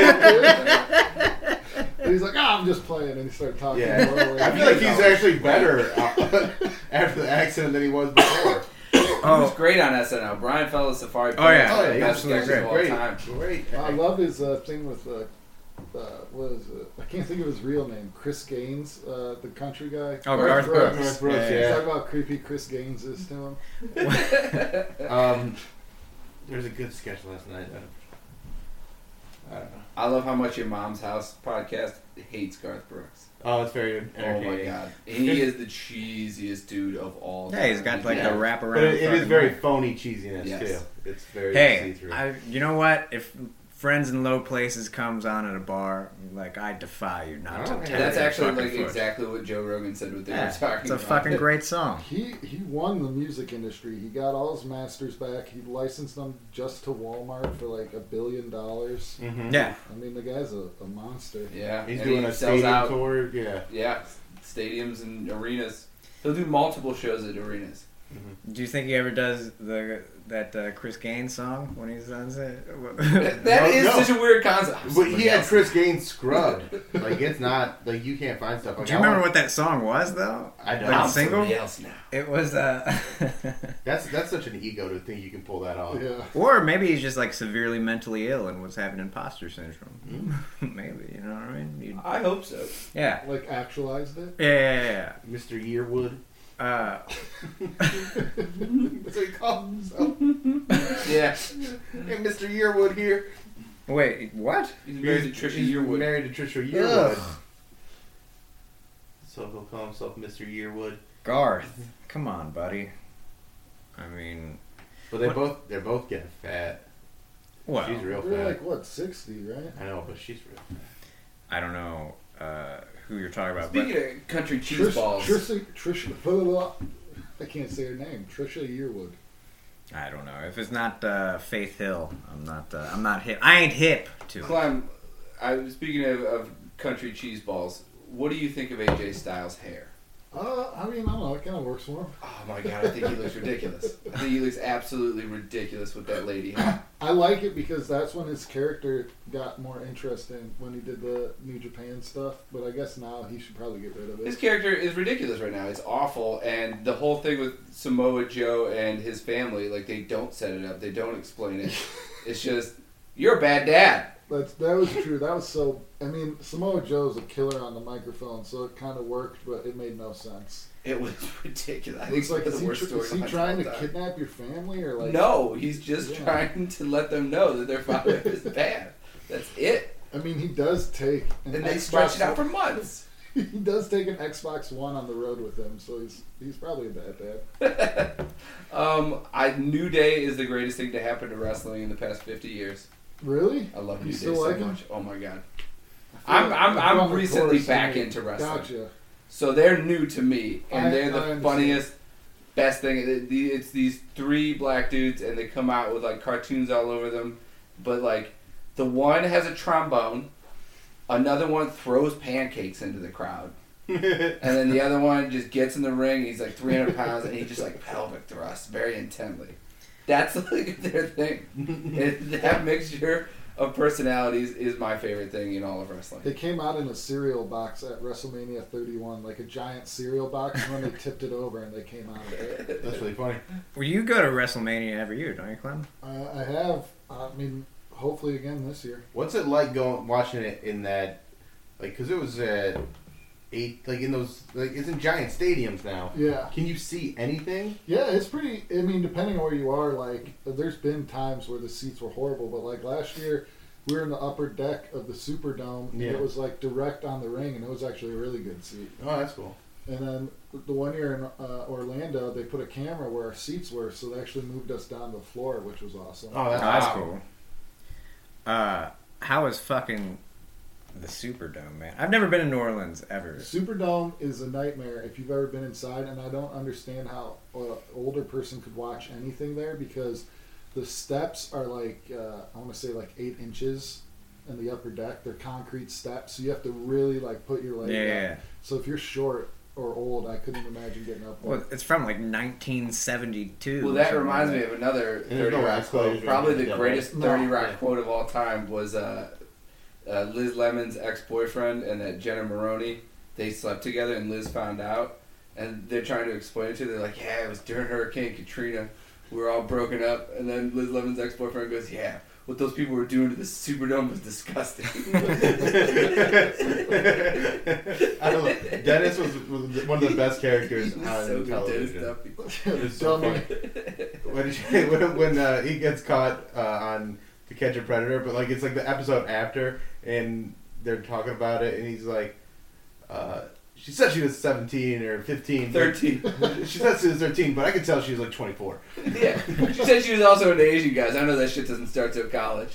And he's like, "Ah, I'm just playing," and he started talking. Yeah. normally. I feel like he's actually better uh, after the accident than he was before. He was Oh, great on S N L. Brian Fellow Safari. Oh, yeah. Oh, yeah, the he best was sketches of all great. time. Great. I love his uh, thing with uh, uh, what is it? I can't think of his real name. Chris Gaines, uh, the country guy. Oh, Garth Brooks. Garth Brooks, Yeah, He's yeah. talking about how creepy Chris Gaines is to him. Um, there was a good sketch last night. I don't, I don't know. I love how much Your Mom's House podcast hates Garth Brooks. Oh, it's very Oh entertaining. my god. He is the cheesiest dude of all time. yeah, he's got like Yeah. the wraparound. But it, it is fucking- very phony cheesiness Yes. too. It's very Hey, see-through. I, you know what? If Friends in Low Places comes on at a bar, like, I defy you not to Oh, tap yeah. That's your actually fucking like foot. exactly what Joe Rogan said what they Yeah, were talking it's a about. fucking great song. He he won the music industry. He got all his masters back. He licensed them just to Walmart for like a billion dollars. Mhm. Yeah. I mean, the guy's a, a monster. Yeah. He's and doing he a sells stadium out. tour. Yeah. Yeah. Stadiums and arenas. He'll do multiple shows at arenas. Do you think he ever does the that uh, Chris Gaines song when he's on set? That, that No, is no. such a weird concept. But he had Chris Gaines scrubbed. Like it's not like you can't find stuff. Like Do you I remember want- what that song was though? I don't. Like I'm a single? somebody else now. It was uh That's that's such an ego to think you can pull that off. Yeah. or maybe he's just like severely mentally ill and was having imposter syndrome. Mm. Maybe, you know what I mean? You'd- I hope so. yeah. Like actualized it. Yeah, yeah, yeah, Mister Yearwood. yeah. Uh, That's what he called himself. Yeah. Hey, Mister Yearwood here. wait, what? He's married to Trisha He's Yearwood. Married to Trisha Yearwood. Ugh. So he'll call himself Mister Yearwood. Garth, come on, buddy. I mean, But they What? both they're both getting fat. well, She's real They're fat. like what, sixty, right? I know, but she's real fat. I don't know uh, who you're talking about. Speaking But of country cheese Trish, balls. Trisha, Trisha, blah, blah, blah. I can't say her name. Trisha Yearwood. I don't know. If it's not uh, Faith Hill, I'm not. Uh, I'm not hip. I ain't hip to it. Clem, I speaking of, of country cheese balls, what do you think of A J Styles' hair? Uh, I mean, I don't know. It kind of works for him. Oh my god, I think he looks ridiculous. I think he looks absolutely ridiculous with that lady hair. I like it because that's when his character got more interesting when he did the New Japan stuff. But I guess now he should probably get rid of it. His character is ridiculous right now. It's awful, and the whole thing with Samoa Joe and his family, like they don't set it up, they don't explain it. It's just you're a bad dad. That's, that was true. That was so. I mean, Samoa Joe's a killer on the microphone, so it kind of worked, but it made no sense. It was ridiculous. I think It's like, it's is the he, worst tr- story is he of trying all to time. kidnap your family or like? No, he's just Yeah. trying to let them know that their father is bad. That's it. I mean, he does take an And they Xbox stretch it out for One- months. He does take an Xbox One on the road with him, so he's he's probably a bad dad. um, I New Day is the greatest thing to happen to wrestling in the past fifty years. Really? I love You New Day still so like him? much. Oh my god. I I'm feel I'm like I'm on the recently chorus back to me. into wrestling. Gotcha. So they're new to me, and I- they're I the understand. funniest, best thing. It- the- It's these three black dudes, and they come out with like cartoons all over them. But like, the one has a trombone, another one throws pancakes into the crowd, and then the other one just gets in the ring. He's like three hundred pounds, and he just like pelvic thrusts very intently. That's like their thing. It, that mixture of personalities is my favorite thing in all of wrestling. They came out in a cereal box at WrestleMania thirty-one, like a giant cereal box, and then they tipped it over and they came out of it. That's really funny. Well, you go to WrestleMania every year, don't you, Clem? Uh, I have. I mean, hopefully again this year. What's it like going watching it in that, like, because it was at eight, like in those, like it's in giant stadiums now. Yeah. Can you see anything? Yeah, it's pretty. I mean, depending on where you are, like, there's been times where the seats were horrible, but like last year, we were in the upper deck of the Superdome. And Yeah. it was like direct on the ring, and it was actually a really good seat. Oh, that's cool. And then the one year in uh, Orlando, they put a camera where our seats were, so they actually moved us down to the floor, which was awesome. Oh, that's, Oh, that's wow. cool. Uh, how is fucking the Superdome, man? I've never been in New Orleans ever. Superdome is a nightmare if you've ever been inside, and I don't understand how an older person could watch anything there because the steps are like, uh, I want to say like eight inches in the upper deck. They're concrete steps, so you have to really like put your leg Yeah, up. yeah, yeah. So if you're short or old, I couldn't imagine getting up there. Well, it's from like nineteen seventy-two. Well, or that something reminds like me of another there's thirty no Rock Rock quote. quote. Probably the Yeah, greatest right. thirty No. Rock Yeah. quote of all time was uh, uh, Liz Lemon's ex-boyfriend and that Jenna Maroney. They slept together, and Liz found out, and they're trying to explain it to her. They're like, "Yeah, it was during Hurricane Katrina. We were all broken up." And then Liz Lemon's ex-boyfriend goes, "Yeah, what those people were doing to the Superdome was disgusting." I don't know. Dennis was, was one of the best characters He was on so good, Dennis television. Duffy. It was so Dummy. funny. When, she, when, when uh, he gets caught uh, on To Catch a Predator, but like it's like the episode after, and they're talking about it, and he's like, uh, she said she was seventeen or fifteen. but- Thirteen. She said she was thirteen, but I could tell she was like twenty-four. Yeah, she said she was also into Asian guys. I know that shit doesn't start till college.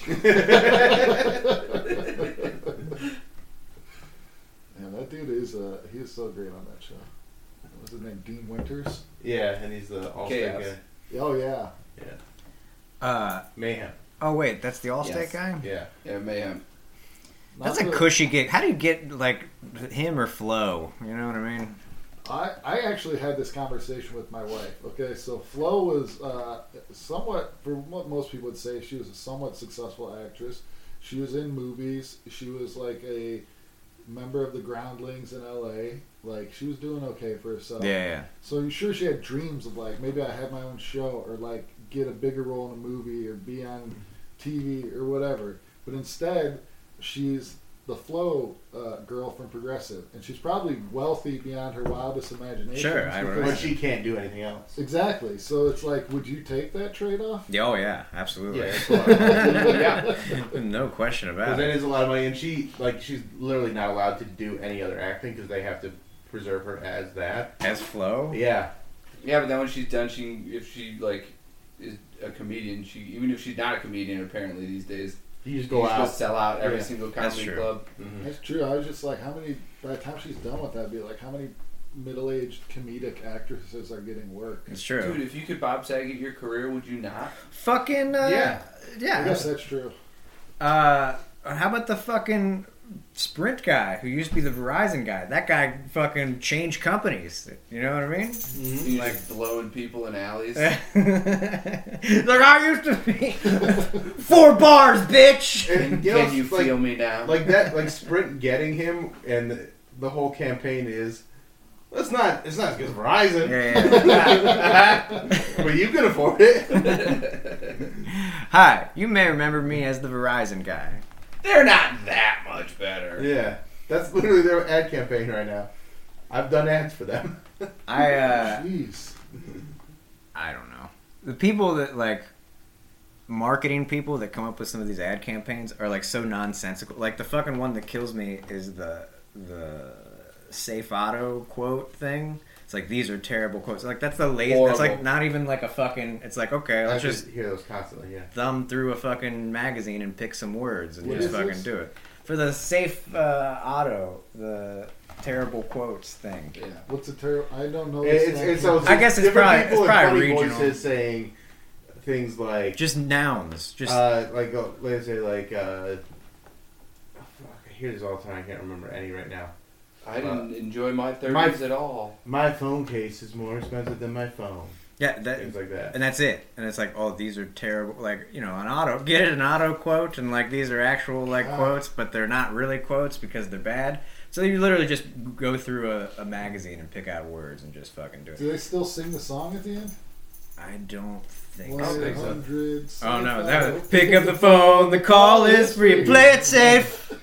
Yeah, that dude is uh, he is so great on that show. What's his name? Dean Winters. Yeah, and he's the all-state Chaos. guy. Oh yeah. Yeah, that. Uh, Mayhem. oh wait, that's the Allstate Yes. guy. Yeah. Yeah, mayhem. That's Not a the- cushy gig. How do you get like him or Flo? You know what I mean? I, I actually had this conversation with my wife. Okay, so Flo was uh, somewhat, for what most people would say, she was a somewhat successful actress. She was in movies. She was like a member of the Groundlings in L A. Like, she was doing okay for herself. Yeah, yeah. So I'm sure she had dreams of like, maybe I have my own show or like get a bigger role in a movie or be on T V or whatever. But instead, she's the Flo uh, girl from Progressive, and she's probably wealthy beyond her wildest imagination. Sure, I because- don't But she can't do anything else. Exactly. So it's like, would you take that trade-off? Yeah, oh yeah, absolutely. Yeah, it's a lot of money. Yeah. No question Because about that it. is a lot of money, and she like she's literally not allowed to do any other acting because they have to preserve her as that. As Flo. Yeah, Yeah, but then when she's done, she if she like is a comedian, she even if she's not a comedian, apparently these days, you just you go just out. go sell out every Yeah, single that's comedy true. club. Mhm. That's true. I was just like, how many? By the time she's done with that, I'd be like, how many middle-aged comedic actresses are getting work. It's true. Dude, if you could Bob Saget your career, would you not? Fucking uh, Yeah. yeah. I guess that's true. Uh, how about the fucking Sprint guy who used to be the Verizon guy? That guy fucking changed companies. You know what I mean? You like blowing people in alleys. Like I used to be four bars, bitch. And, you know, Can you like, feel me now? like that, like Sprint getting him, and the whole campaign is, well, it's not, it's not as good as Verizon, Yeah, yeah. but you can afford it. Hi, you may remember me as the Verizon guy. They're not that much better. Yeah, that's literally their ad campaign right now. I've done ads for them. I uh, Jeez. I don't know. The people that like marketing people that come up with some of these ad campaigns are like so nonsensical. Like the fucking one that kills me is the the Safe Auto quote thing. It's like these are terrible quotes. Like that's the lazy. That's like Horrible. not even like a fucking. It's like okay, I let's just just hear those constantly. Yeah. thumb through a fucking magazine and pick some words and What just is fucking this? do it for the Safe uh, Auto, the terrible quotes thing. Yeah. What's a terrible? I don't know. It's, this it's, actor. so I guess it's different probably- people it's in probably funny regional. voices saying things like Just nouns. Just uh, like uh, let's say like uh, oh, fuck, I hear this all the time. I can't remember any right now. I didn't enjoy my thirties my- at all. My phone case is more expensive than my phone. yeah, that, Things like that. and that's it. And it's like, oh, these are terrible. Like, you know, an auto, get it, an auto quote, and like these are actual like Ah. quotes, but they're not really quotes because they're bad. So you literally just go through a, a magazine and pick out words and just fucking do it. Do they still sing the song at the end? I don't think one so. think so. hundred Oh no, seventy-five. that pick up the phone, the call is free, play it safe.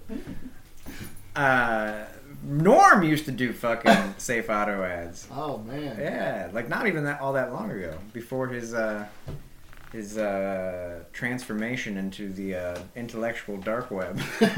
Uh, Norm used to do fucking Safe Auto ads. Oh man. Yeah, like not even that all that long ago, before his uh, his uh, transformation into the uh, intellectual dark web.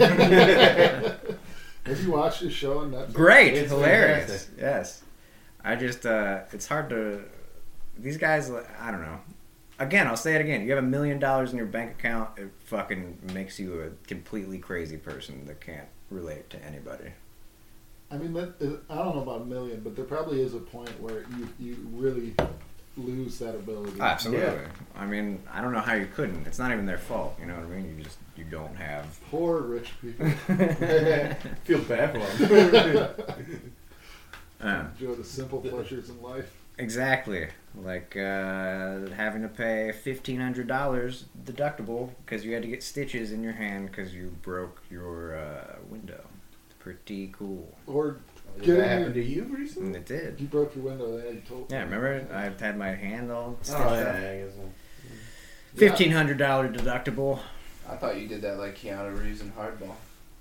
Have you watched his show on Netflix? Great, It's hilarious. fantastic. Yes, I just uh, it's hard to these guys. I don't know. Again, I'll say it again. You have a million dollars in your bank account. It fucking makes you a completely crazy person that can't relate to anybody. I mean, that, I don't know about a million, but there probably is a point where you, you really lose that ability. Absolutely. Yeah. I mean, I don't know how you couldn't. It's not even their fault. You know what I mean? You just you don't have. Poor rich people. Feel bad for them. Uh, Enjoy the simple pleasures in life. exactly. Like uh, having to pay fifteen hundred dollars deductible because you had to get stitches in your hand because you broke your uh, window. It's pretty cool. Or Did Get that in happen here. to you recently? And it did. you broke your window. They had told Yeah, remember? I had my hand all stitched Oh, up. yeah, I guess so. Fifteen hundred dollar deductible. I thought you did that like Keanu Reeves in Hardball.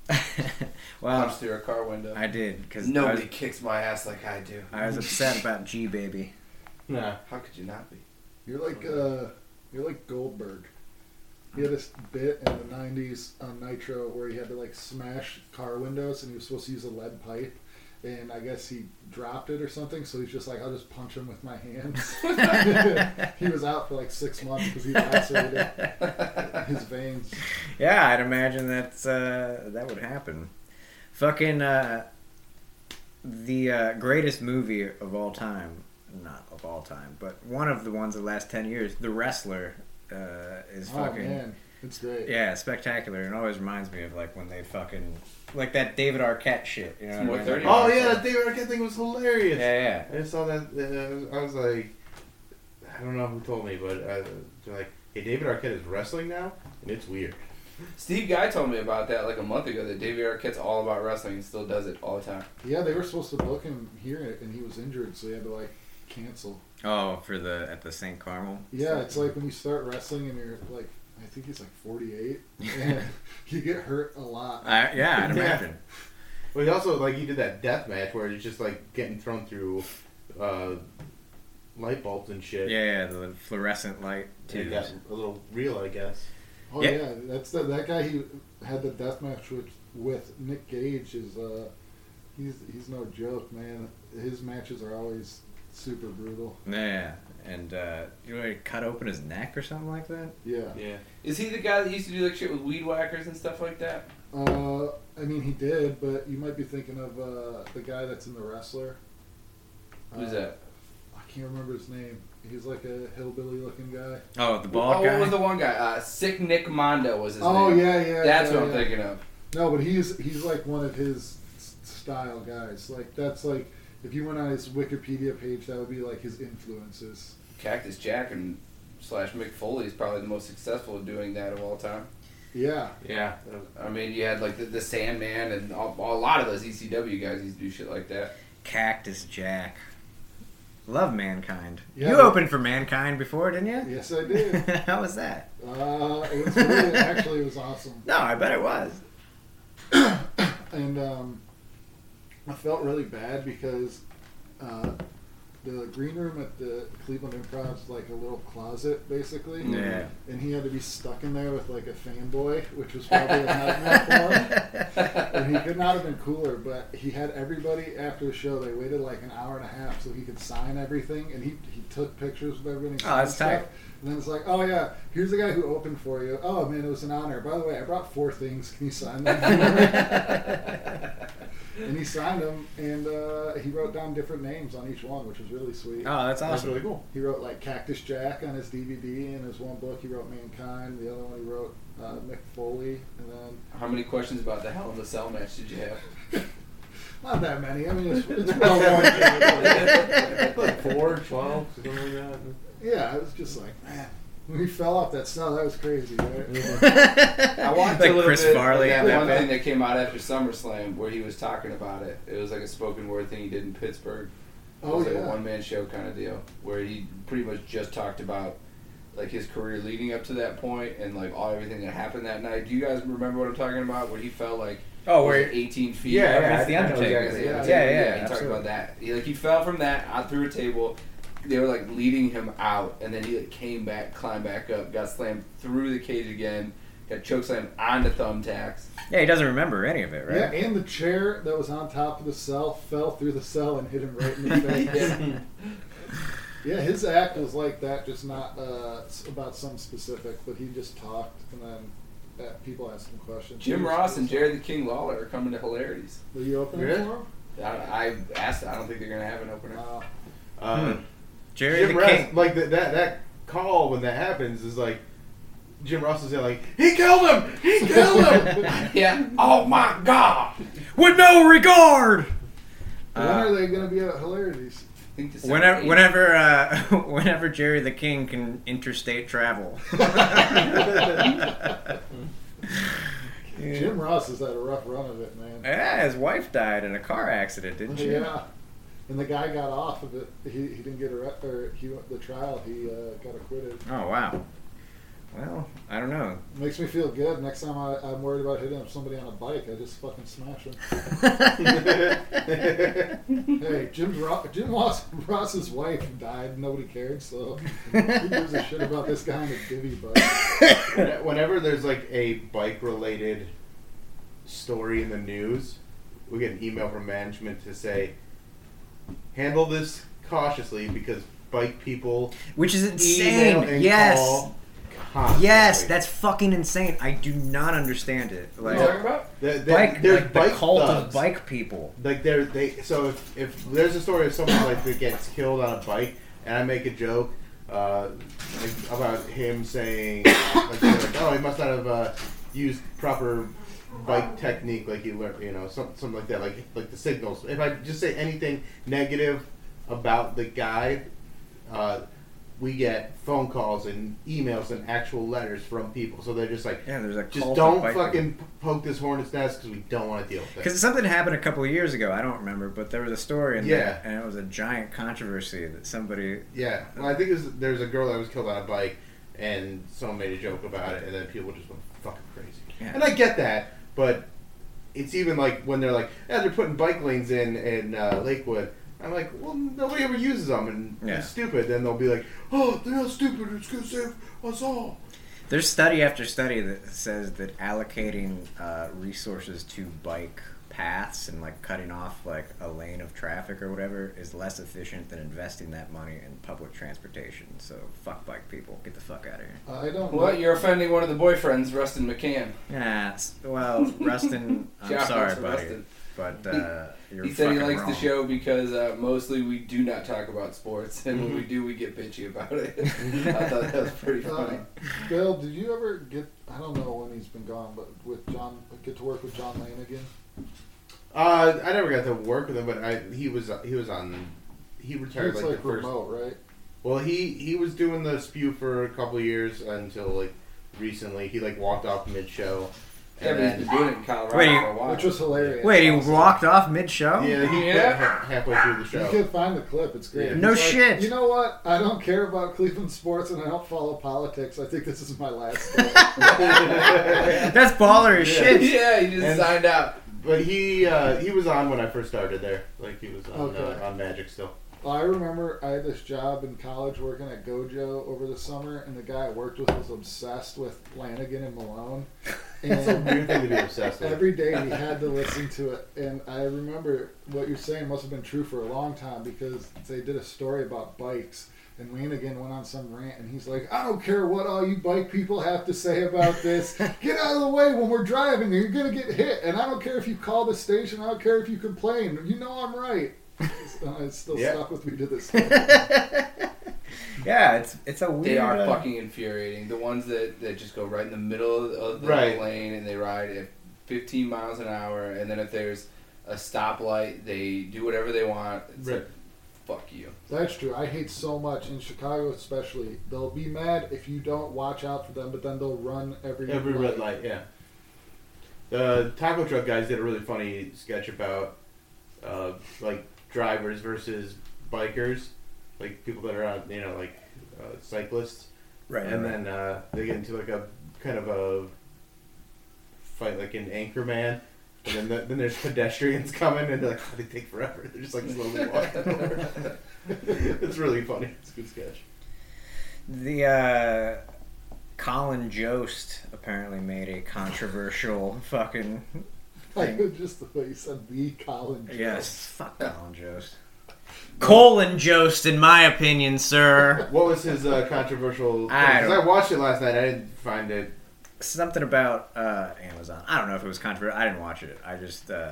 Well, Punch through a car window. I did because I Nobody was, kicks my ass like I do. I was upset about G Baby. Nah. How could you not be? You're like uh, you're like Goldberg. He had this bit in the nineties on Nitro where he had to like smash car windows, and he was supposed to use a lead pipe, and I guess he dropped it or something. So he's just like, I'll just punch him with my hands. He was out for like six months because he lacerated his veins. Yeah, I'd imagine that uh, that would happen. Fucking uh, the uh, greatest movie of all time, not of all time, but one of the ones of the last ten years, The Wrestler, uh, is Oh fucking man, it's great. yeah, spectacular. And it always reminds me of like when they fucking like that David Arquette shit. You know, It's what I more mean? thirty. Oh, yeah, that David Arquette thing was hilarious. Yeah, yeah. I saw that. Uh, I was like, I don't know who told me, but uh, they're like, hey, David Arquette is wrestling now, and it's weird. Steve Guy told me about that like a month ago. That David Arquette's all about wrestling and still does it all the time. Yeah, they were supposed to book him here, and he was injured, so he had to like cancel. Oh, for the at the Saint Carmel. Yeah, it's like when you start wrestling and you're like, I think he's like forty-eight, and you get hurt a lot. I, yeah, I'd Yeah. imagine. But he also, like, he did that death match where he's just, like, getting thrown through uh, light bulbs and shit. Yeah, yeah, the fluorescent light And it got tubes. a little real, I guess. Oh Yeah. yeah, that's the, that guy he had the death match with with Nick Gage is uh he's he's no joke, man. His matches are always super brutal. Yeah, and uh, you know, he cut open his neck or something like that. Yeah. Yeah. Is he the guy that used to do like shit with weed whackers and stuff like that? Uh, I mean he did, but you might be thinking of uh the guy that's in The Wrestler. Who's Uh, that? I can't remember his name. He's like a hillbilly looking guy. Oh, the Oh, bald guy. what was the one guy? Uh, Sick Nick Mondo was his Oh name. yeah, yeah. That's yeah, what I'm yeah. thinking of. No, but he's he's like one of his s- style guys. Like that's like if you went on his Wikipedia page, that would be like his influences. Cactus Jack and slash Mick Foley is probably the most successful at doing that of all time. Yeah. Yeah. I mean, you had like the, the Sandman and all, a lot of those E C W guys used to do shit like that. Cactus Jack. Love Mankind. Yeah, you but- opened for Mankind before, didn't you? Yes, I did. How was that? Uh, it was really, actually it was awesome. No, I bet it was. And um, I felt really bad because uh, the green room at the Cleveland Improv is like a little closet, basically. Yeah. And he had to be stuck in there with like a fanboy, which was probably a nightmare for him. And he could not have been cooler, but he had everybody after the show. They waited like an hour and a half so he could sign everything, and he, he took pictures with everybody. and Oh, that's signed tight. stuff. And then it's like, oh yeah, here's the guy who opened for you. Oh man, it was an honor. By the way, I brought four things. Can you sign them? And he signed them, and uh, he wrote down different names on each one, which was really sweet. Oh, that's That's awesome. really cool. He wrote like Cactus Jack on his D V D. In his one book, he wrote Mankind. The other one, he wrote uh, Mick Foley. And then How many questions about the Hell in the Cell match did you have? not that many. I mean, it's, it's well known. Like four, twelve, something like that. Yeah, it was just like, man, when he fell off that snow, that was crazy, right? I watched Like a little Chris bit Farley. of that Yeah, one man. thing that came out after SummerSlam where he was talking about it. It was like a spoken word thing he did in Pittsburgh. It Oh was like a yeah. one man show kind of deal where he pretty much just talked about like his career leading up to that point and like all everything that happened that night. Do you guys remember what I'm talking about? Where he fell like Oh, was where it eighteen feet. Yeah, up? yeah, I- The I know Undertaker. exactly. Yeah, Yeah, yeah, yeah, He talked absolutely. about that. He, like he fell from that out through a table. They were like leading him out, and then he like came back, climbed back up, got slammed through the cage again, got chokeslammed onto thumbtacks. Yeah, he doesn't remember any of it, right? Yeah, and the chair that was on top of the cell fell through the cell and hit him right in the face. Yeah, his act was like that, just not uh, s- about some specific, but he just talked, and then uh, people asked him questions. Jim He was- Ross and Jerry the King Lawler are coming to Hilarities. Were you opening Really? for him? I, I asked. I don't think they're gonna have an opener. Wow. Uh, Hmm. Jerry Jim the Ross, King. like the, that that call when that happens is like Jim Ross is there like he killed him, he killed him. Yeah. Oh my God. With no regard! when Uh, are they going to be at Hilarities? I think December Whenever, eighth. whenever, uh, whenever Jerry the King can interstate travel. Jim Ross has had a rough run of it, man. Yeah, his wife died in a car accident, didn't she? Yeah. And the guy got off of it. He, he didn't get arrested, or he went the trial. He uh, got acquitted. Oh wow. Well, I don't know. Makes me feel good. Next time I, I'm worried about hitting somebody on a bike, I just fucking smash him. Hey, Jim, Ro- Jim Ross, Ross's wife died. Nobody cared, so who gives a shit about this guy on a divvy bike? Whenever there's like a bike related story in the news, we get an email from management to say handle this cautiously because bike people Which is email insane. and Yes. call constantly. Yes, that's fucking insane. I do not understand it. Like, What are you talking about? The- the- bike, there's like bike the cult of thugs. bike people. Like they're they so if, if there's a story of someone like that gets killed on a bike and I make a joke uh, like about him saying like, they're like oh he must not have uh, used proper bike technique like he learned you know some, something like that like like the signals if I just say anything negative about the guy uh, we get phone calls and emails and actual letters from people so they're just like Yeah, there's a just cult don't of bike fucking p- poke this hornet's nest because we don't want to deal with it. Because something happened a couple of years ago. I don't remember, but there was a story in Yeah. there, and it was a giant controversy that somebody. Yeah, well, I think it was, there's a girl that was killed on a bike, and someone made a joke about it, and then people just went fucking crazy. Yeah. And I get that, but it's even like when they're like, yeah, they're putting bike lanes in in uh, Lakewood. I'm like, well, nobody ever uses them, and Yeah. it's stupid. Then they'll be like, oh, they're not stupid. It's gonna save us all. There's study after study that says that allocating uh, resources to bike paths and like cutting off like a lane of traffic or whatever is less efficient than investing that money in public transportation. So fuck bike people, get the fuck out of here. I don't know. What? You're offending one of the boyfriends, Rustin McCann. Yeah, s- well, Rustin, I'm Shout out sorry, to buddy, Rustin. but uh, You're He said he fucking likes wrong. the show because uh, mostly we do not talk about sports, and Mm-hmm. when we do, we get bitchy about it. I thought that was pretty funny. Uh, Bill, did you ever get? I don't know when he's been gone, but with John, get to work with John Lane again. Uh, I never got to work with him, but I he was he was on. He retired It's like, like the first. remote, right? Well, he he was doing the spew for a couple of years until like recently. He like walked off mid show. Yeah, but he's been doing it in Colorado Wait, for a while. Which was hilarious. Wait, he Also, walked off mid-show? Yeah, he Yeah. quit ha- halfway through the You show. can find the clip. It's great. Yeah. He's No like, shit. You know what? I don't care about Cleveland sports, and I don't follow politics. I think this is my last day. That's baller as Yeah. shit. yeah, he just And- signed out. But he uh, he was on when I first started there. Like he was on Okay. uh, on Magic still. Well, I remember I had this job in college working at Gojo over the summer, and the guy I worked with was obsessed with Flanagan and Malone. It's a And weird thing to be obsessed with. every day we had to listen to it. And I remember what you're saying must have been true for a long time because they did a story about bikes. And Flanagan went on some rant, and he's like, I don't care what all you bike people have to say about this. Get out of the way when we're driving. You're going to get hit. And I don't care if you call the station. I don't care if you complain. You know I'm right. So it's still Yeah. stuck with me to this day. Yeah, it's it's a weird. They are uh, fucking infuriating. The ones that, that just go right in the middle of the, of the Right. lane and they ride at fifteen miles an hour, and then if there's a stoplight, they do whatever they want. It's Right. like, fuck you. That's true. I hate so much in Chicago, especially. They'll be mad if you don't watch out for them, but then they'll run every Every red light, yeah. The taco truck guys did a really funny sketch about uh, like drivers versus bikers, like people that are on, you know, like uh, cyclists, Right. and right. then uh, they get into like a kind of a fight, like an Anchorman. And then, the, then there's pedestrians coming, and they're like, oh, they take forever. They're just like slowly walking over. It's really funny. It's a good sketch. The uh, Colin Jost apparently made a controversial fucking. I could just the way you said the Colin Jost. Yes, fuck Colin Jost. Colin Jost, in my opinion, sir. What was his uh, controversial? I Because don't- I watched it last night. I didn't find it. Something about uh, Amazon. I don't know if it was controversial. I didn't watch it. I just uh,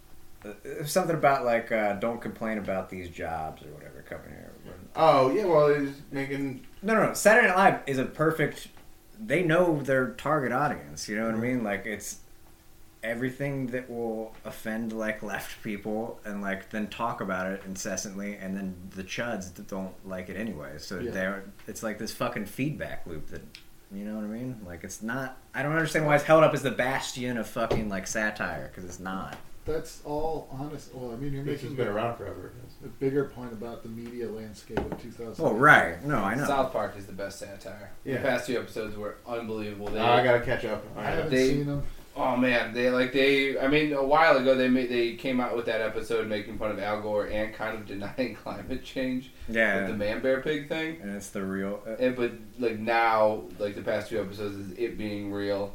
it was something about like uh, don't complain about these jobs or whatever coming here. Oh yeah, well, he's making. No, no, no. Saturday Night Live is a perfect. They know their target audience. You know what I mean? Like it's everything that will offend like left people, and like then talk about it incessantly, and then the chuds that don't like it anyway. So Yeah. they're it's like this fucking feedback loop that. You know what I mean? Like it's not. I don't understand why it's held up as the bastion of fucking like satire because it's not. That's all honest. Well, I mean, you're This has making been around forever. a bigger point about the media landscape of two thousand. Oh right, no, I know. South Park is the best satire. Yeah. The past two episodes were unbelievable. They, Uh, I gotta catch up. I haven't They- seen them. oh man, they like they. I mean, a while ago they made they came out with that episode making fun of Al Gore and kind of denying climate change Yeah, with the man bear pig thing. and it's the real. Uh, And, but like now, like the past two episodes is it being real,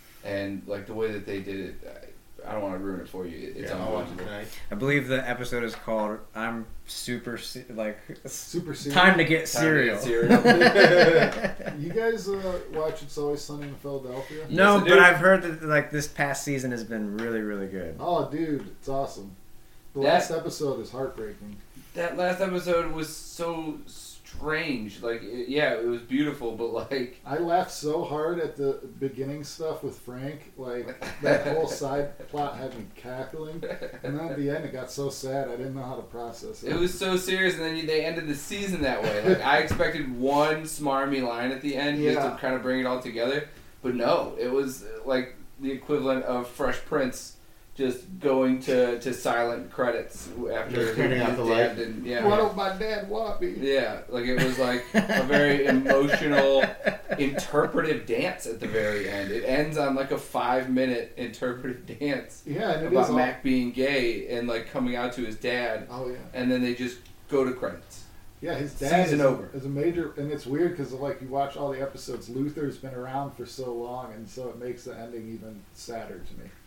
and like the way that they did it. I, I don't want to ruin it for you. It's Yeah, I'll watch it unbelievable. tonight. I believe the episode is called "I'm Super Se- like Super serious. Time to Get Time to get Cereal." cereal. You guys uh, watch It's Always Sunny in Philadelphia? No, Yes, I but do. I've heard that like this past season has been really, really good. Oh, dude, it's awesome. The That- last episode is heartbreaking. That last episode was so strange. Like, it, yeah, it was beautiful, but like, I laughed so hard at the beginning stuff with Frank. Like, that whole side plot had me cackling. And then at the end, it got so sad, I didn't know how to process it. it was so serious, and then you, they ended the season that way. Like, I expected one smarmy line at the end just Yeah. to kind of bring it all together, but no, it was uh, like the equivalent of Fresh Prince just going to, to silent credits after Just turning his out the dad light. didn't- yeah. Why don't my dad want me? Yeah, like it was like a very emotional, interpretive dance at the very end. It ends on like a five minute interpretive dance Yeah, and it about is all- Mac being gay and like coming out to his dad, Oh, yeah. and then they just go to credits. Yeah, his dad Season is, over. A, is a major, and it's weird because like you watch all the episodes, Luther's been around for so long, and so it makes the ending even sadder to me.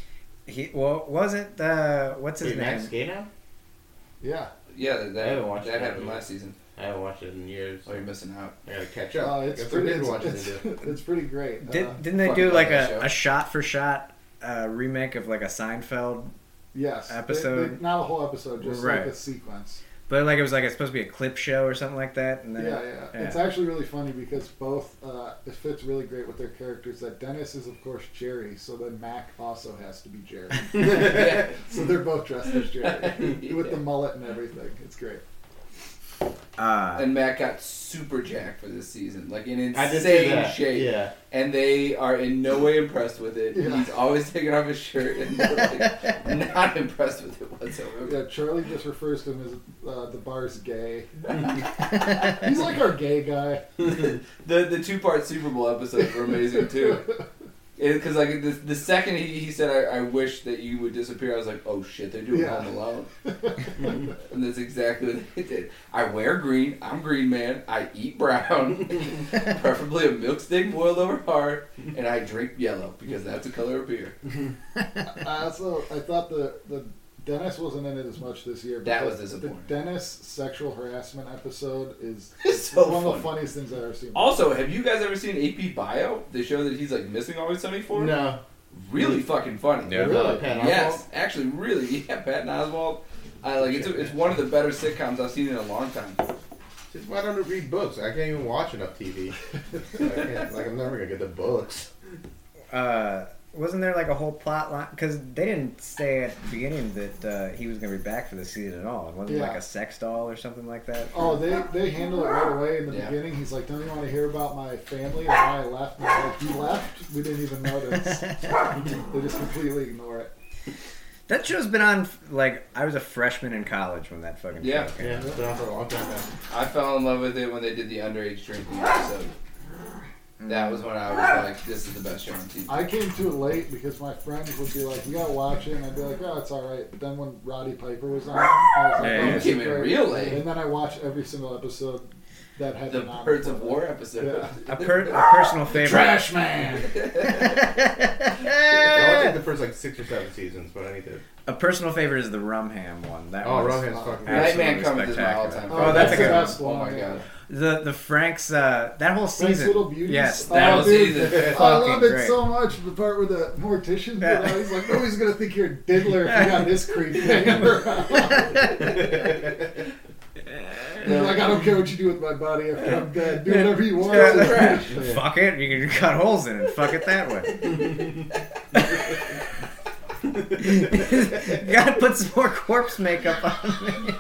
He well wasn't uh what's his Wait, Max name? gay now? Yeah, Yeah, that, I haven't watched that that happened yet. last season. I haven't watched it in years. Oh, you're missing out. I gotta catch up. uh, it's Got pretty. some It's, watching it's, to do. it's pretty great. Did, Uh, didn't they fucking do love like that a, show. a shot for shot uh, remake of like a Seinfeld Yes. episode. They, they, not a whole episode, just Right. like a sequence. But like it was like it's supposed to be a clip show or something like that. And then Yeah, it- yeah, It's actually really funny because both uh, it fits really great with their characters. That Dennis is of course Jerry, so then Mac also has to be Jerry. So they're both dressed as Jerry with the mullet and everything. It's great. Uh, And Matt got super jacked for this season, like in I did see insane that. shape. Yeah. And they are in no way impressed with it. Yeah. He's always taking off his shirt and they're like not impressed with it whatsoever. Yeah, Charlie just refers to him as uh, the bar's gay. He's like our gay guy. the the two part Super Bowl episodes were amazing too. Because like the, the second he, he said I, I wish that you would disappear, I was like, oh shit, they're doing Yeah. Home Alone. And that's exactly what they did. I wear green. I'm Green Man. I eat brown, preferably a milk steak boiled over hard, and I drink yellow because that's the color of beer. I also I thought the the Dennis wasn't in it as much this year. but That the, was disappointing. The Dennis sexual harassment episode is It's so one of funny. the funniest things I've ever seen. Also, have you guys ever seen A P Bio? They show that he's like missing Always Sunny for? No. Really fucking funny. Yeah. Really? Pat Yes, Oswalt? actually, really. Yeah, Patton Oswalt. I like it's. It's one of the better sitcoms I've seen in a long time. Just why don't I read books? I can't even watch enough T V. I can't, like I'm never gonna get the books. uh, wasn't there like a whole plot line? Because they didn't say at the beginning that uh, he was going to be back for the season at all. It wasn't Yeah. like a sex doll or something like that. Oh, they they handle it right away in the Yeah. beginning. He's like, "Don't you want to hear about my family and why I left?" And I'm like, "You left? We didn't even notice." They just completely ignore it. That show's been on, like, I was a freshman in college when that fucking Yeah. show came Yeah, out. it's been on for a long time now. I fell in love with it when they did the underage drinking episode. That was when I was like, "This is the best show on T V." I came to it late because my friends would be like, "You gotta watch it," and I'd be like, "Oh, it's all right." But then when Roddy Piper was on, I was like, Yeah, "Oh, you this came is in great." real late. And then I watched every single episode that had The been on Birds of before War that. episode. A, per- a personal favorite. Trash man. I watched like the first like six or seven seasons, but I need to. A personal favorite is the Rumham one. That Oh, one's Rumham's fucking great. absolutely Nightman Comes is my all-time spectacular. Oh, Oh, that's a that's good the one. best Oh my one, yeah. god. The the Frank's uh, that whole Frank's season. Little Beauties? Yes, Oh, that whole dude, season. I Fucking love it great. so much. The part where the mortician's Yeah. yeah. He's like, nobody's gonna think you're a diddler if you got this creep hanging around. He's like, I don't care what you do with my body after I'm dead. Do whatever you want. Yeah. Fuck it, you can cut holes in it. Fuck it that way. You gotta put some more corpse makeup on me.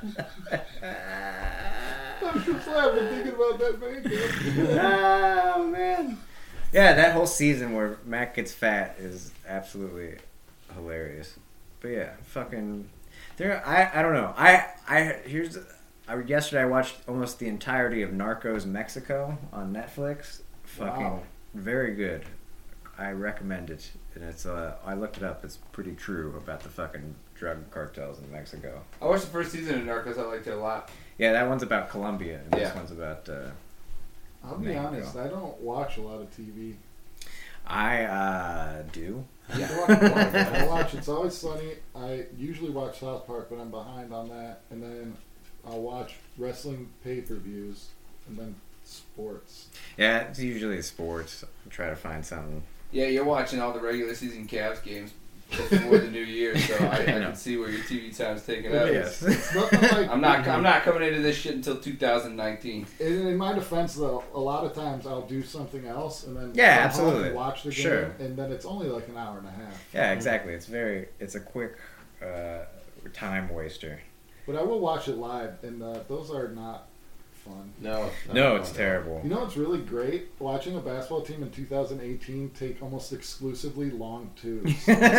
I'm just laughing thinking about that makeup. Oh man. Yeah, that whole season where Mac gets fat is absolutely hilarious. But yeah, fucking there. I I don't know. I I here's. I, yesterday I watched almost the entirety of Narcos Mexico on Netflix. Fucking Wow. very good. I recommend it. And it's uh I looked it up. It's pretty true about the fucking drug cartels in Mexico. I watched the first season of Narcos. I liked it a lot. Yeah, that one's about Colombia, and this Yeah. one's about. Uh, I'll be Mexico. honest, I don't watch a lot of T V. I uh do. I watch, I watch It's Always Sunny. I usually watch South Park, but I'm behind on that. And then I'll watch wrestling pay-per-views, and then sports. Yeah, it's usually sports. I try to find something. Yeah, you're watching all the regular season Cavs games before the new year, so I, I know. can see where your T V time's taking It up. Yes. It's nothing like I'm not. I'm not coming into this shit until two thousand nineteen. In, in my defense, though, a lot of times I'll do something else and then Yeah, come home absolutely. and watch the game, Sure. and then it's only like an hour and a half. Yeah, exactly. It's very. It's a quick uh, time waster. But I will watch it live, and uh, those are not fun. No, it's not No, fun, it's no. terrible. You know what's really great? Watching a basketball team in two thousand eighteen take almost exclusively long twos.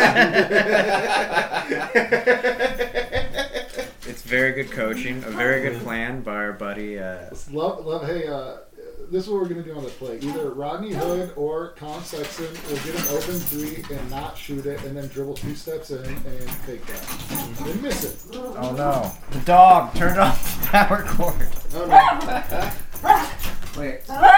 It's very good coaching. A very good plan by our buddy. Uh, love, love. Hey, uh, this is what we're gonna do on the play. Either Rodney Hood or Colin Sexton will get an open three and not shoot it, and then dribble two steps in and take that and miss it. oh no! The dog turned off the power cord. Oh no. Wait.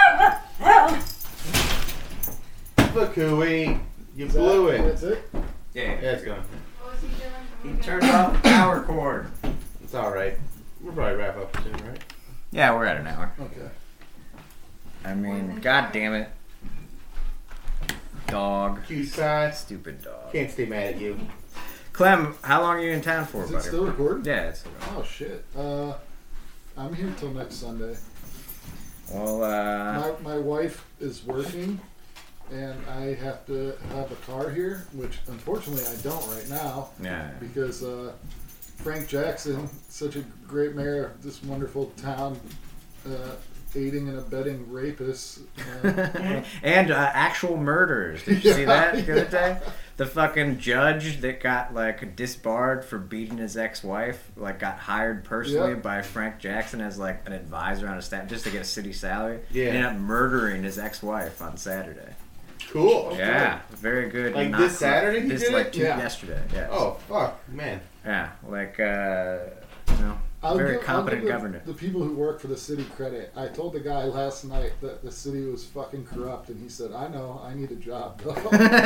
Look, Cooey, you Is that- blew it. That's it. Yeah. Yeah, it's gone. He turned off the power cord. It's all right. We'll probably wrap up soon, right? Yeah, we're at an hour. Okay. I mean, god damn it. Dog. Cute side. Stupid dog. Can't stay mad at you. Clem, how long are you in town for, Is it buddy? still recording? Yeah, it's Oh shit. Uh, I'm here till next Sunday. Well, uh... My my wife is working, and I have to have a car here, which unfortunately I don't right now. Yeah. Because uh, Frank Jackson, such a great mayor of this wonderful town, uh, aiding and abetting rapists. Uh, and uh, actual murders. Did you see Yeah, that the other yeah. day? The fucking judge that got like disbarred for beating his ex-wife, like got hired personally Yeah. by Frank Jackson as like an advisor on a staff just to get a city salary. Yeah. Ended up murdering his ex-wife on Saturday. Cool. Yeah, very good. Like not this corrupt. Saturday he This did like it? two, Yeah. yesterday. Yeah. Oh fuck, man. Yeah, like uh, you know, I'll very give, competent I'll give governor. the, the people who work for the city credit. I told the guy last night that the city was fucking corrupt, and he said, "I know, I need a job." though."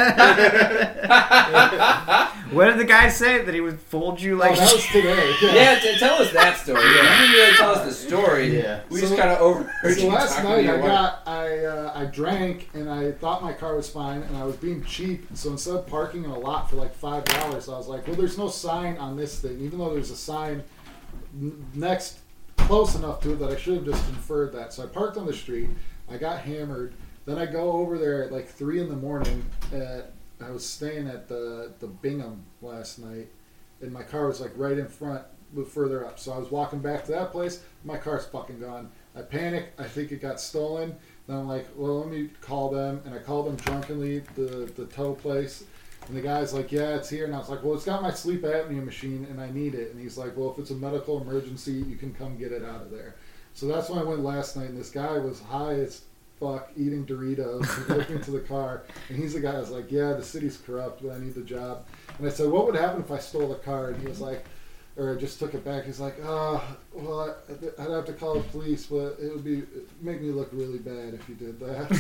What did the guy say? That he would fooled you like Oh, that was today. Yeah. Yeah, t- tell us that story. You didn't really tell us the story. Yeah. We So- just kind of overheard So you last talking to night your I wife. got I uh, I drank and I thought my car was fine and I was being cheap. So instead of parking in a lot for like five dollars, I was like, well, there's no sign on this thing, even though there's a sign n- next close enough to it that I should have just inferred that. So I parked on the street. I got hammered. Then I go over there at like three in the morning. At I was staying at the the Bingham last night, and my car was like right in front, but further up. So I was walking back to that place. My car's fucking gone. I panic. I think it got stolen. Then I'm like, well, let me call them. And I called them drunkenly, the the tow place. And the guy's like, yeah, it's here. And I was like, well, it's got my sleep apnea machine, and I need it. And he's like, well, if it's a medical emergency, you can come get it out of there. So that's when I went last night. And this guy was high as fuck, eating Doritos, and looking to the car. And he's the guy who's like, yeah, the city's corrupt, but I need the job. And I said, what would happen if I stole the car? And he was like, or I just took it back. He's like, oh, well, I, I'd have to call the police, but it would be it'd make me look really bad if you did that.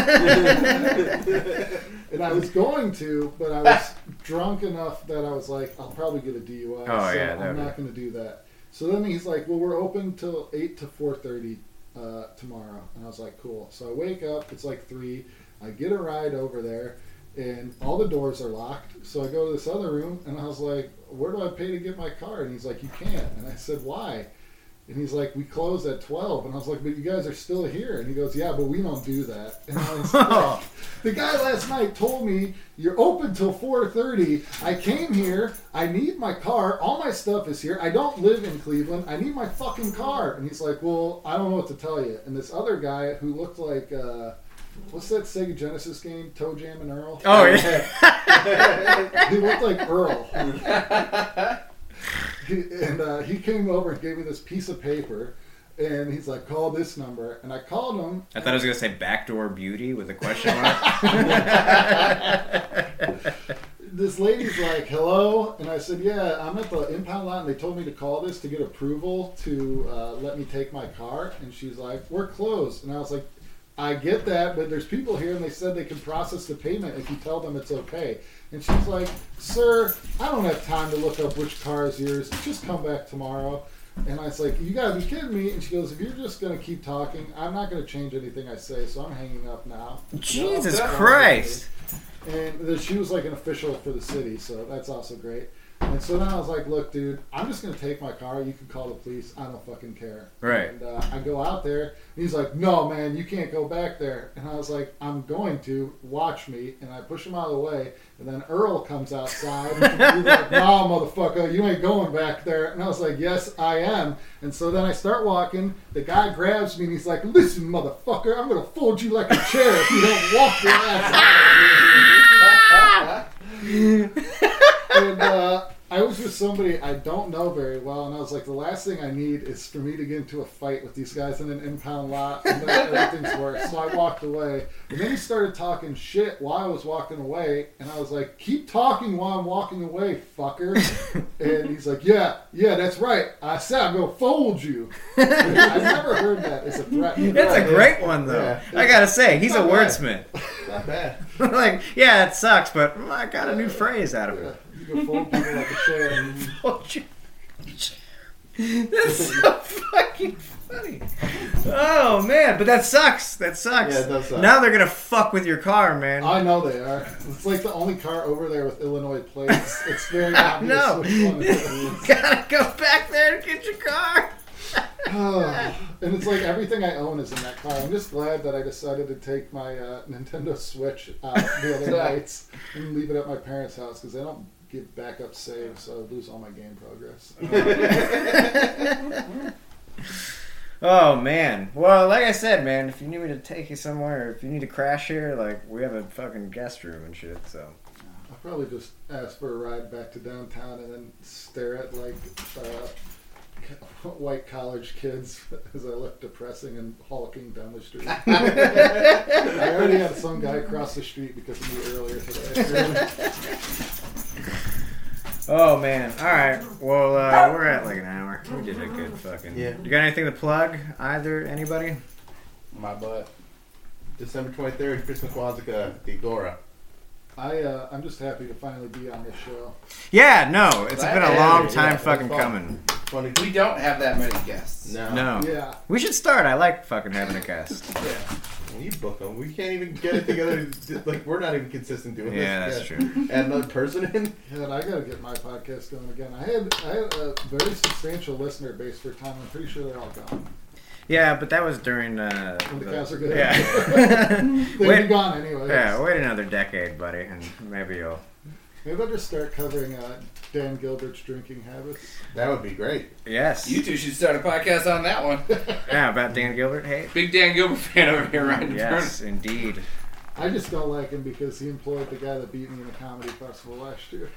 And I was going to, but I was drunk enough that I was like, I'll probably get a D U I. Oh, so yeah, that I'm would- not going to do that. So then he's like, well, we're open till eight to four thirty uh, tomorrow. And I was like, cool. So I wake up. It's like three. I get a ride over there. And all the doors are locked. So I go to this other room, and I was like, where do I pay to get my car? And he's like, you can't. And I said, why? And he's like, we close at twelve. And I was like, but you guys are still here. And he goes, yeah, but we don't do that. And I was like, the guy last night told me, you're open till four thirty. I came here. I need my car. All my stuff is here. I don't live in Cleveland. I need my fucking car. And he's like, well, I don't know what to tell you. And this other guy who looked like... Uh, what's that Sega Genesis game? Toe Jam and Earl? Oh yeah. He looked like Earl. He, and uh, he came over and gave me this piece of paper, and he's like, call this number. And I called him. I thought I was gonna say backdoor beauty with a question mark. This lady's like, hello? And I said, yeah, I'm at the impound lot, and they told me to call this to get approval to uh, let me take my car. And she's like, we're closed. And I was like, I get that, but there's people here, and they said they can process the payment if you tell them it's okay. And she's like, sir, I don't have time to look up which car is yours. Just come back tomorrow. And I was like, you gotta be kidding me. And she goes, if you're just gonna keep talking, I'm not gonna change anything I say, so I'm hanging up now. Jesus No, Christ. And then she was like an official for the city, so that's also great. And so then I was like, look, dude, I'm just going to take my car. You can call the police. I don't fucking care. Right. And uh, I go out there, and he's like, no, man, you can't go back there. And I was like, I'm going to. Watch me. And I push him out of the way. And then Earl comes outside. And he's like, no, motherfucker, you ain't going back there. And I was like, yes, I am. And so then I start walking. The guy grabs me, and he's like, listen, motherfucker, I'm going to fold you like a chair if you don't walk your ass out of here. And uh, I was with somebody I don't know very well, and I was like, the last thing I need is for me to get into a fight with these guys in an impound lot, and then everything's worse. So I walked away, and then he started talking shit while I was walking away, and I was like, keep talking while I'm walking away, fucker. And he's like, yeah, yeah, that's right. I said I'm going to fold you. I've never heard that as a threat. That's a great one, though. Yeah. I gotta say, he's a Not bad. wordsmith. Not bad. Like, yeah, it sucks, but I got a new phrase out of Yeah, it. you can fold people like a chair. Fold you. That's so fucking funny. Oh man, but that sucks. That sucks. Yeah, it does suck. Now they're gonna fuck with your car, man. I know they are. It's like the only car over there with Illinois plates. It's very obvious No, which one it is. you gotta go back there and get your car. Oh, and it's like everything I own is in that car. I'm just glad that I decided to take my uh, Nintendo Switch out the other nights and leave it at my parents' house because they don't give backup saves, so I lose all my game progress. Oh man. Well, like I said, man, if you need me to take you somewhere, if you need to crash here, like we have a fucking guest room and shit. So I'll probably just ask for a ride back to downtown and then stare at like uh, white college kids as I look depressing and hulking down the street. I already had some guy cross the street because of me earlier today. Oh man. All right. Well, uh, we're at like an hour. We did a good fucking. Yeah. You got anything to plug? Either anybody? My butt. December twenty-third, Chris McQuazica, the Agora. I uh, I'm just happy to finally be on this show. Yeah. No. It's Glad been a to long have you. time Yeah, fucking that's fun. coming. Funny. We don't have that many guests. No. No. Yeah. We should start. I like fucking having a guest. Yeah. Well, you book them. We can't even get it together. Like, we're not even consistent doing Yeah, this. that's true. Add another person in. Yeah, and I gotta get my podcast going again. I had I had a very substantial listener base for a time. I'm pretty sure they're all gone. Yeah, but that was during. Uh, When the Cavs are good. Yeah. They'd be wait, gone anyway. yeah. Wait another decade, buddy, and maybe you'll. Maybe I'll just start covering uh, Dan Gilbert's drinking habits. That would be great. Yes. You two should start a podcast on that one. Yeah, about Dan Gilbert. Hey. Big Dan Gilbert fan over here, Ryan. Yes, indeed. I just don't like him because he employed the guy that beat me in a comedy festival last year.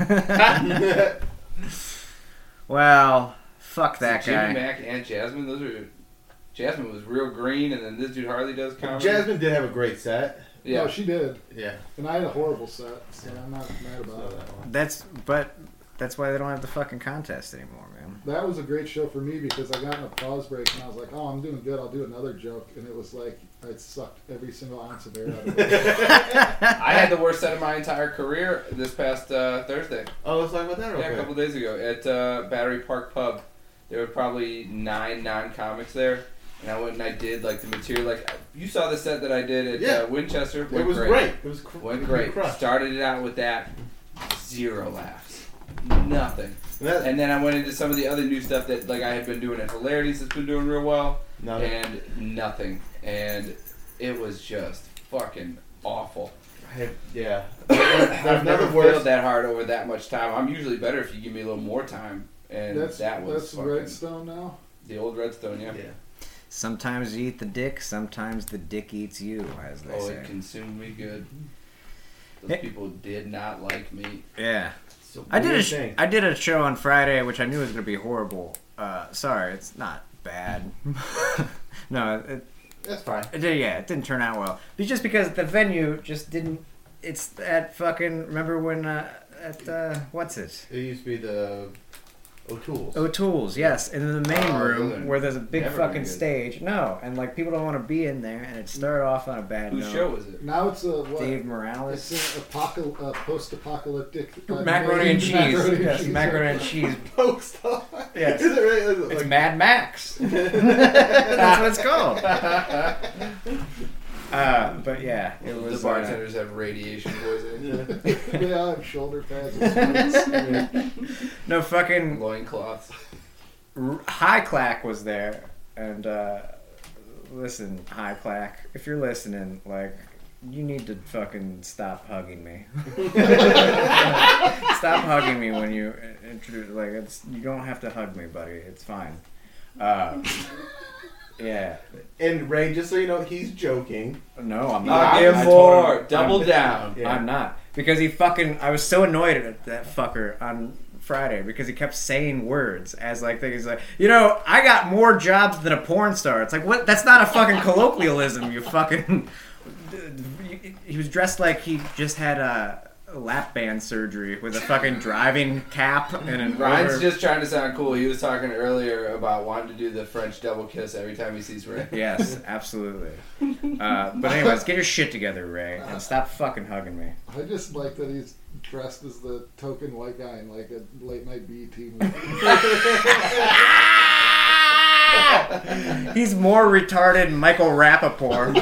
Well, fuck So that Jimmy guy. Mack and Jasmine, those are. Jasmine was real green, and then this dude Harley does comedy. Jasmine did have a great set. Yeah. No, she did. Yeah. And I had a horrible set, so I'm not mad about Saw it. that one. That's but that's why they don't have the fucking contest anymore, man. That was a great show for me because I got in a pause break and I was like, oh, I'm doing good. I'll do another joke. And it was like, I sucked every single ounce of air out of it. I had the worst set of my entire career this past uh, Thursday. Oh, let's talk about that real Yeah, a quick. couple days ago at uh, Battery Park Pub. There were probably nine non-comics there, and I went and I did like the material. Like you saw the set that I did at Yeah. uh, Winchester. It Went was great. great. It was cr- Went it great. crushed. Started it out with that. Zero laughs. Nothing. And that- And then I went into some of the other new stuff that like I had been doing at Hilarities that's been doing real well. Nothing. And nothing. And it was just fucking awful. I had- yeah. I've I've never never worse. failed that hard over that much time. I'm usually better if you give me a little more time. And That's, that was that's fucking, Redstone now. the old Redstone, yeah. Yeah. Sometimes you eat the dick, sometimes the dick eats you, as they Oh, say. it consumed me good. Those Hey. people did not like me. Yeah. It's a I did a weird sh- thing. I did a show on Friday, which I knew was gonna be horrible. Uh, sorry, it's not bad. no, it, That's fine. it did. Yeah, it didn't turn out well. But just because the venue just didn't. It's at fucking. Remember when uh, at uh, what's it? It used to be the O'Toole's. O'Toole's, yes, and in the main Oh, room really? where there's a big Never fucking been good. stage. No, and like people don't want to be in there, and it started off on a bad Whose note. show was it? Now it's a what? Dave Morales. It's an apocal- uh, post-apocalyptic uh, Macaroni and cheese. macaroni and Yes, cheese. macaroni and cheese. Post. Yes. Is it really? Is it It's like- Mad Max. That's what it's called. Uh, but yeah, it The was. Uh, bartenders have radiation poisoning. They all have shoulder pads. And stuff. no fucking Loincloths. R- High Clack was there, and uh, listen, High Clack, if you're listening, like, you need to fucking stop hugging me. Stop hugging me when you introduce. Like, it's you don't have to hug me, buddy. It's fine. Uh, yeah. And Ray, just so you know, he's joking. No, I'm not. I'll give I told more. him- Double I'm- down. Yeah. I'm not. Because he fucking... I was so annoyed at that fucker on Friday because he kept saying words as like things like, you know, I got more jobs than a porn star. It's like, what? That's not a fucking colloquialism, you fucking... He was dressed like he just had a lap band surgery with a fucking driving cap and an Ryan's over- just trying to sound cool. He was talking earlier about wanting to do the French double kiss every time he sees Ray. Yes, absolutely. Uh, but anyways, get your shit together, Ray, and stop fucking hugging me. I just like that he's dressed as the token white guy in like a late night B E T movie. He's more retarded than Michael Rappaport.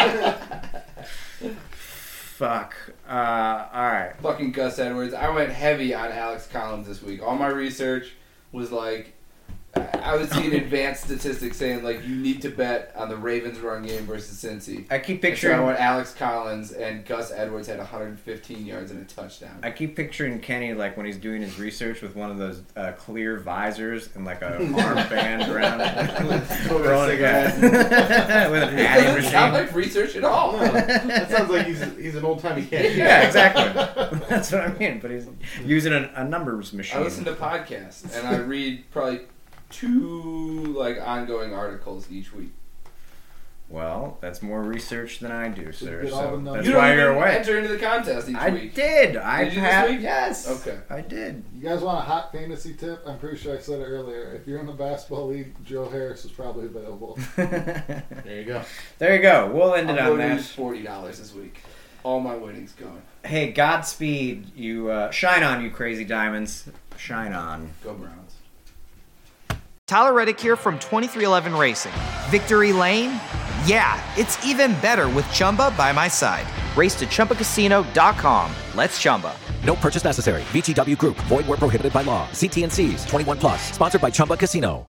Fuck. Uh, alright. Fucking Gus Edwards. I went heavy on Alex Collins this week. All my research was like, I was seeing advanced statistics saying like you need to bet on the Ravens run game versus Cincy. I keep And so picturing I went Alex Collins and Gus Edwards had one hundred fifteen yards and a touchdown. I keep picturing Kenny like when he's doing his research with one of those uh, clear visors and like a armband around it. Smoking a cigarette. With an adding Doesn't sound machine. like research at all. No, that sounds like he's he's an old timey cashier. Yeah, exactly. That's what I mean. But he's using a, a numbers machine. I listen to podcasts and I read probably two like ongoing articles each week. Well, that's more research than I do, sir. get all the So numbers. that's you don't why even you're away. enter into the contest each I week. did. I Did you this have. week? Yes. Okay. I did. You guys want a hot fantasy tip? I'm pretty sure I said it earlier. If you're in a basketball league, Joe Harris is probably available. There you go. There you go. We'll end I'm it on going to that. use forty dollars this week. All my winnings going. Hey, Godspeed. You uh, shine on, you crazy diamonds. Shine on. Go Browns. Tyler Reddick here from twenty-three eleven Racing. Victory Lane? Yeah, it's even better with Chumba by my side. Race to Chumba Casino dot com. Let's Chumba. No purchase necessary. V G W Group. Void where prohibited by law. See T and C's. twenty-one plus. Sponsored by Chumba Casino.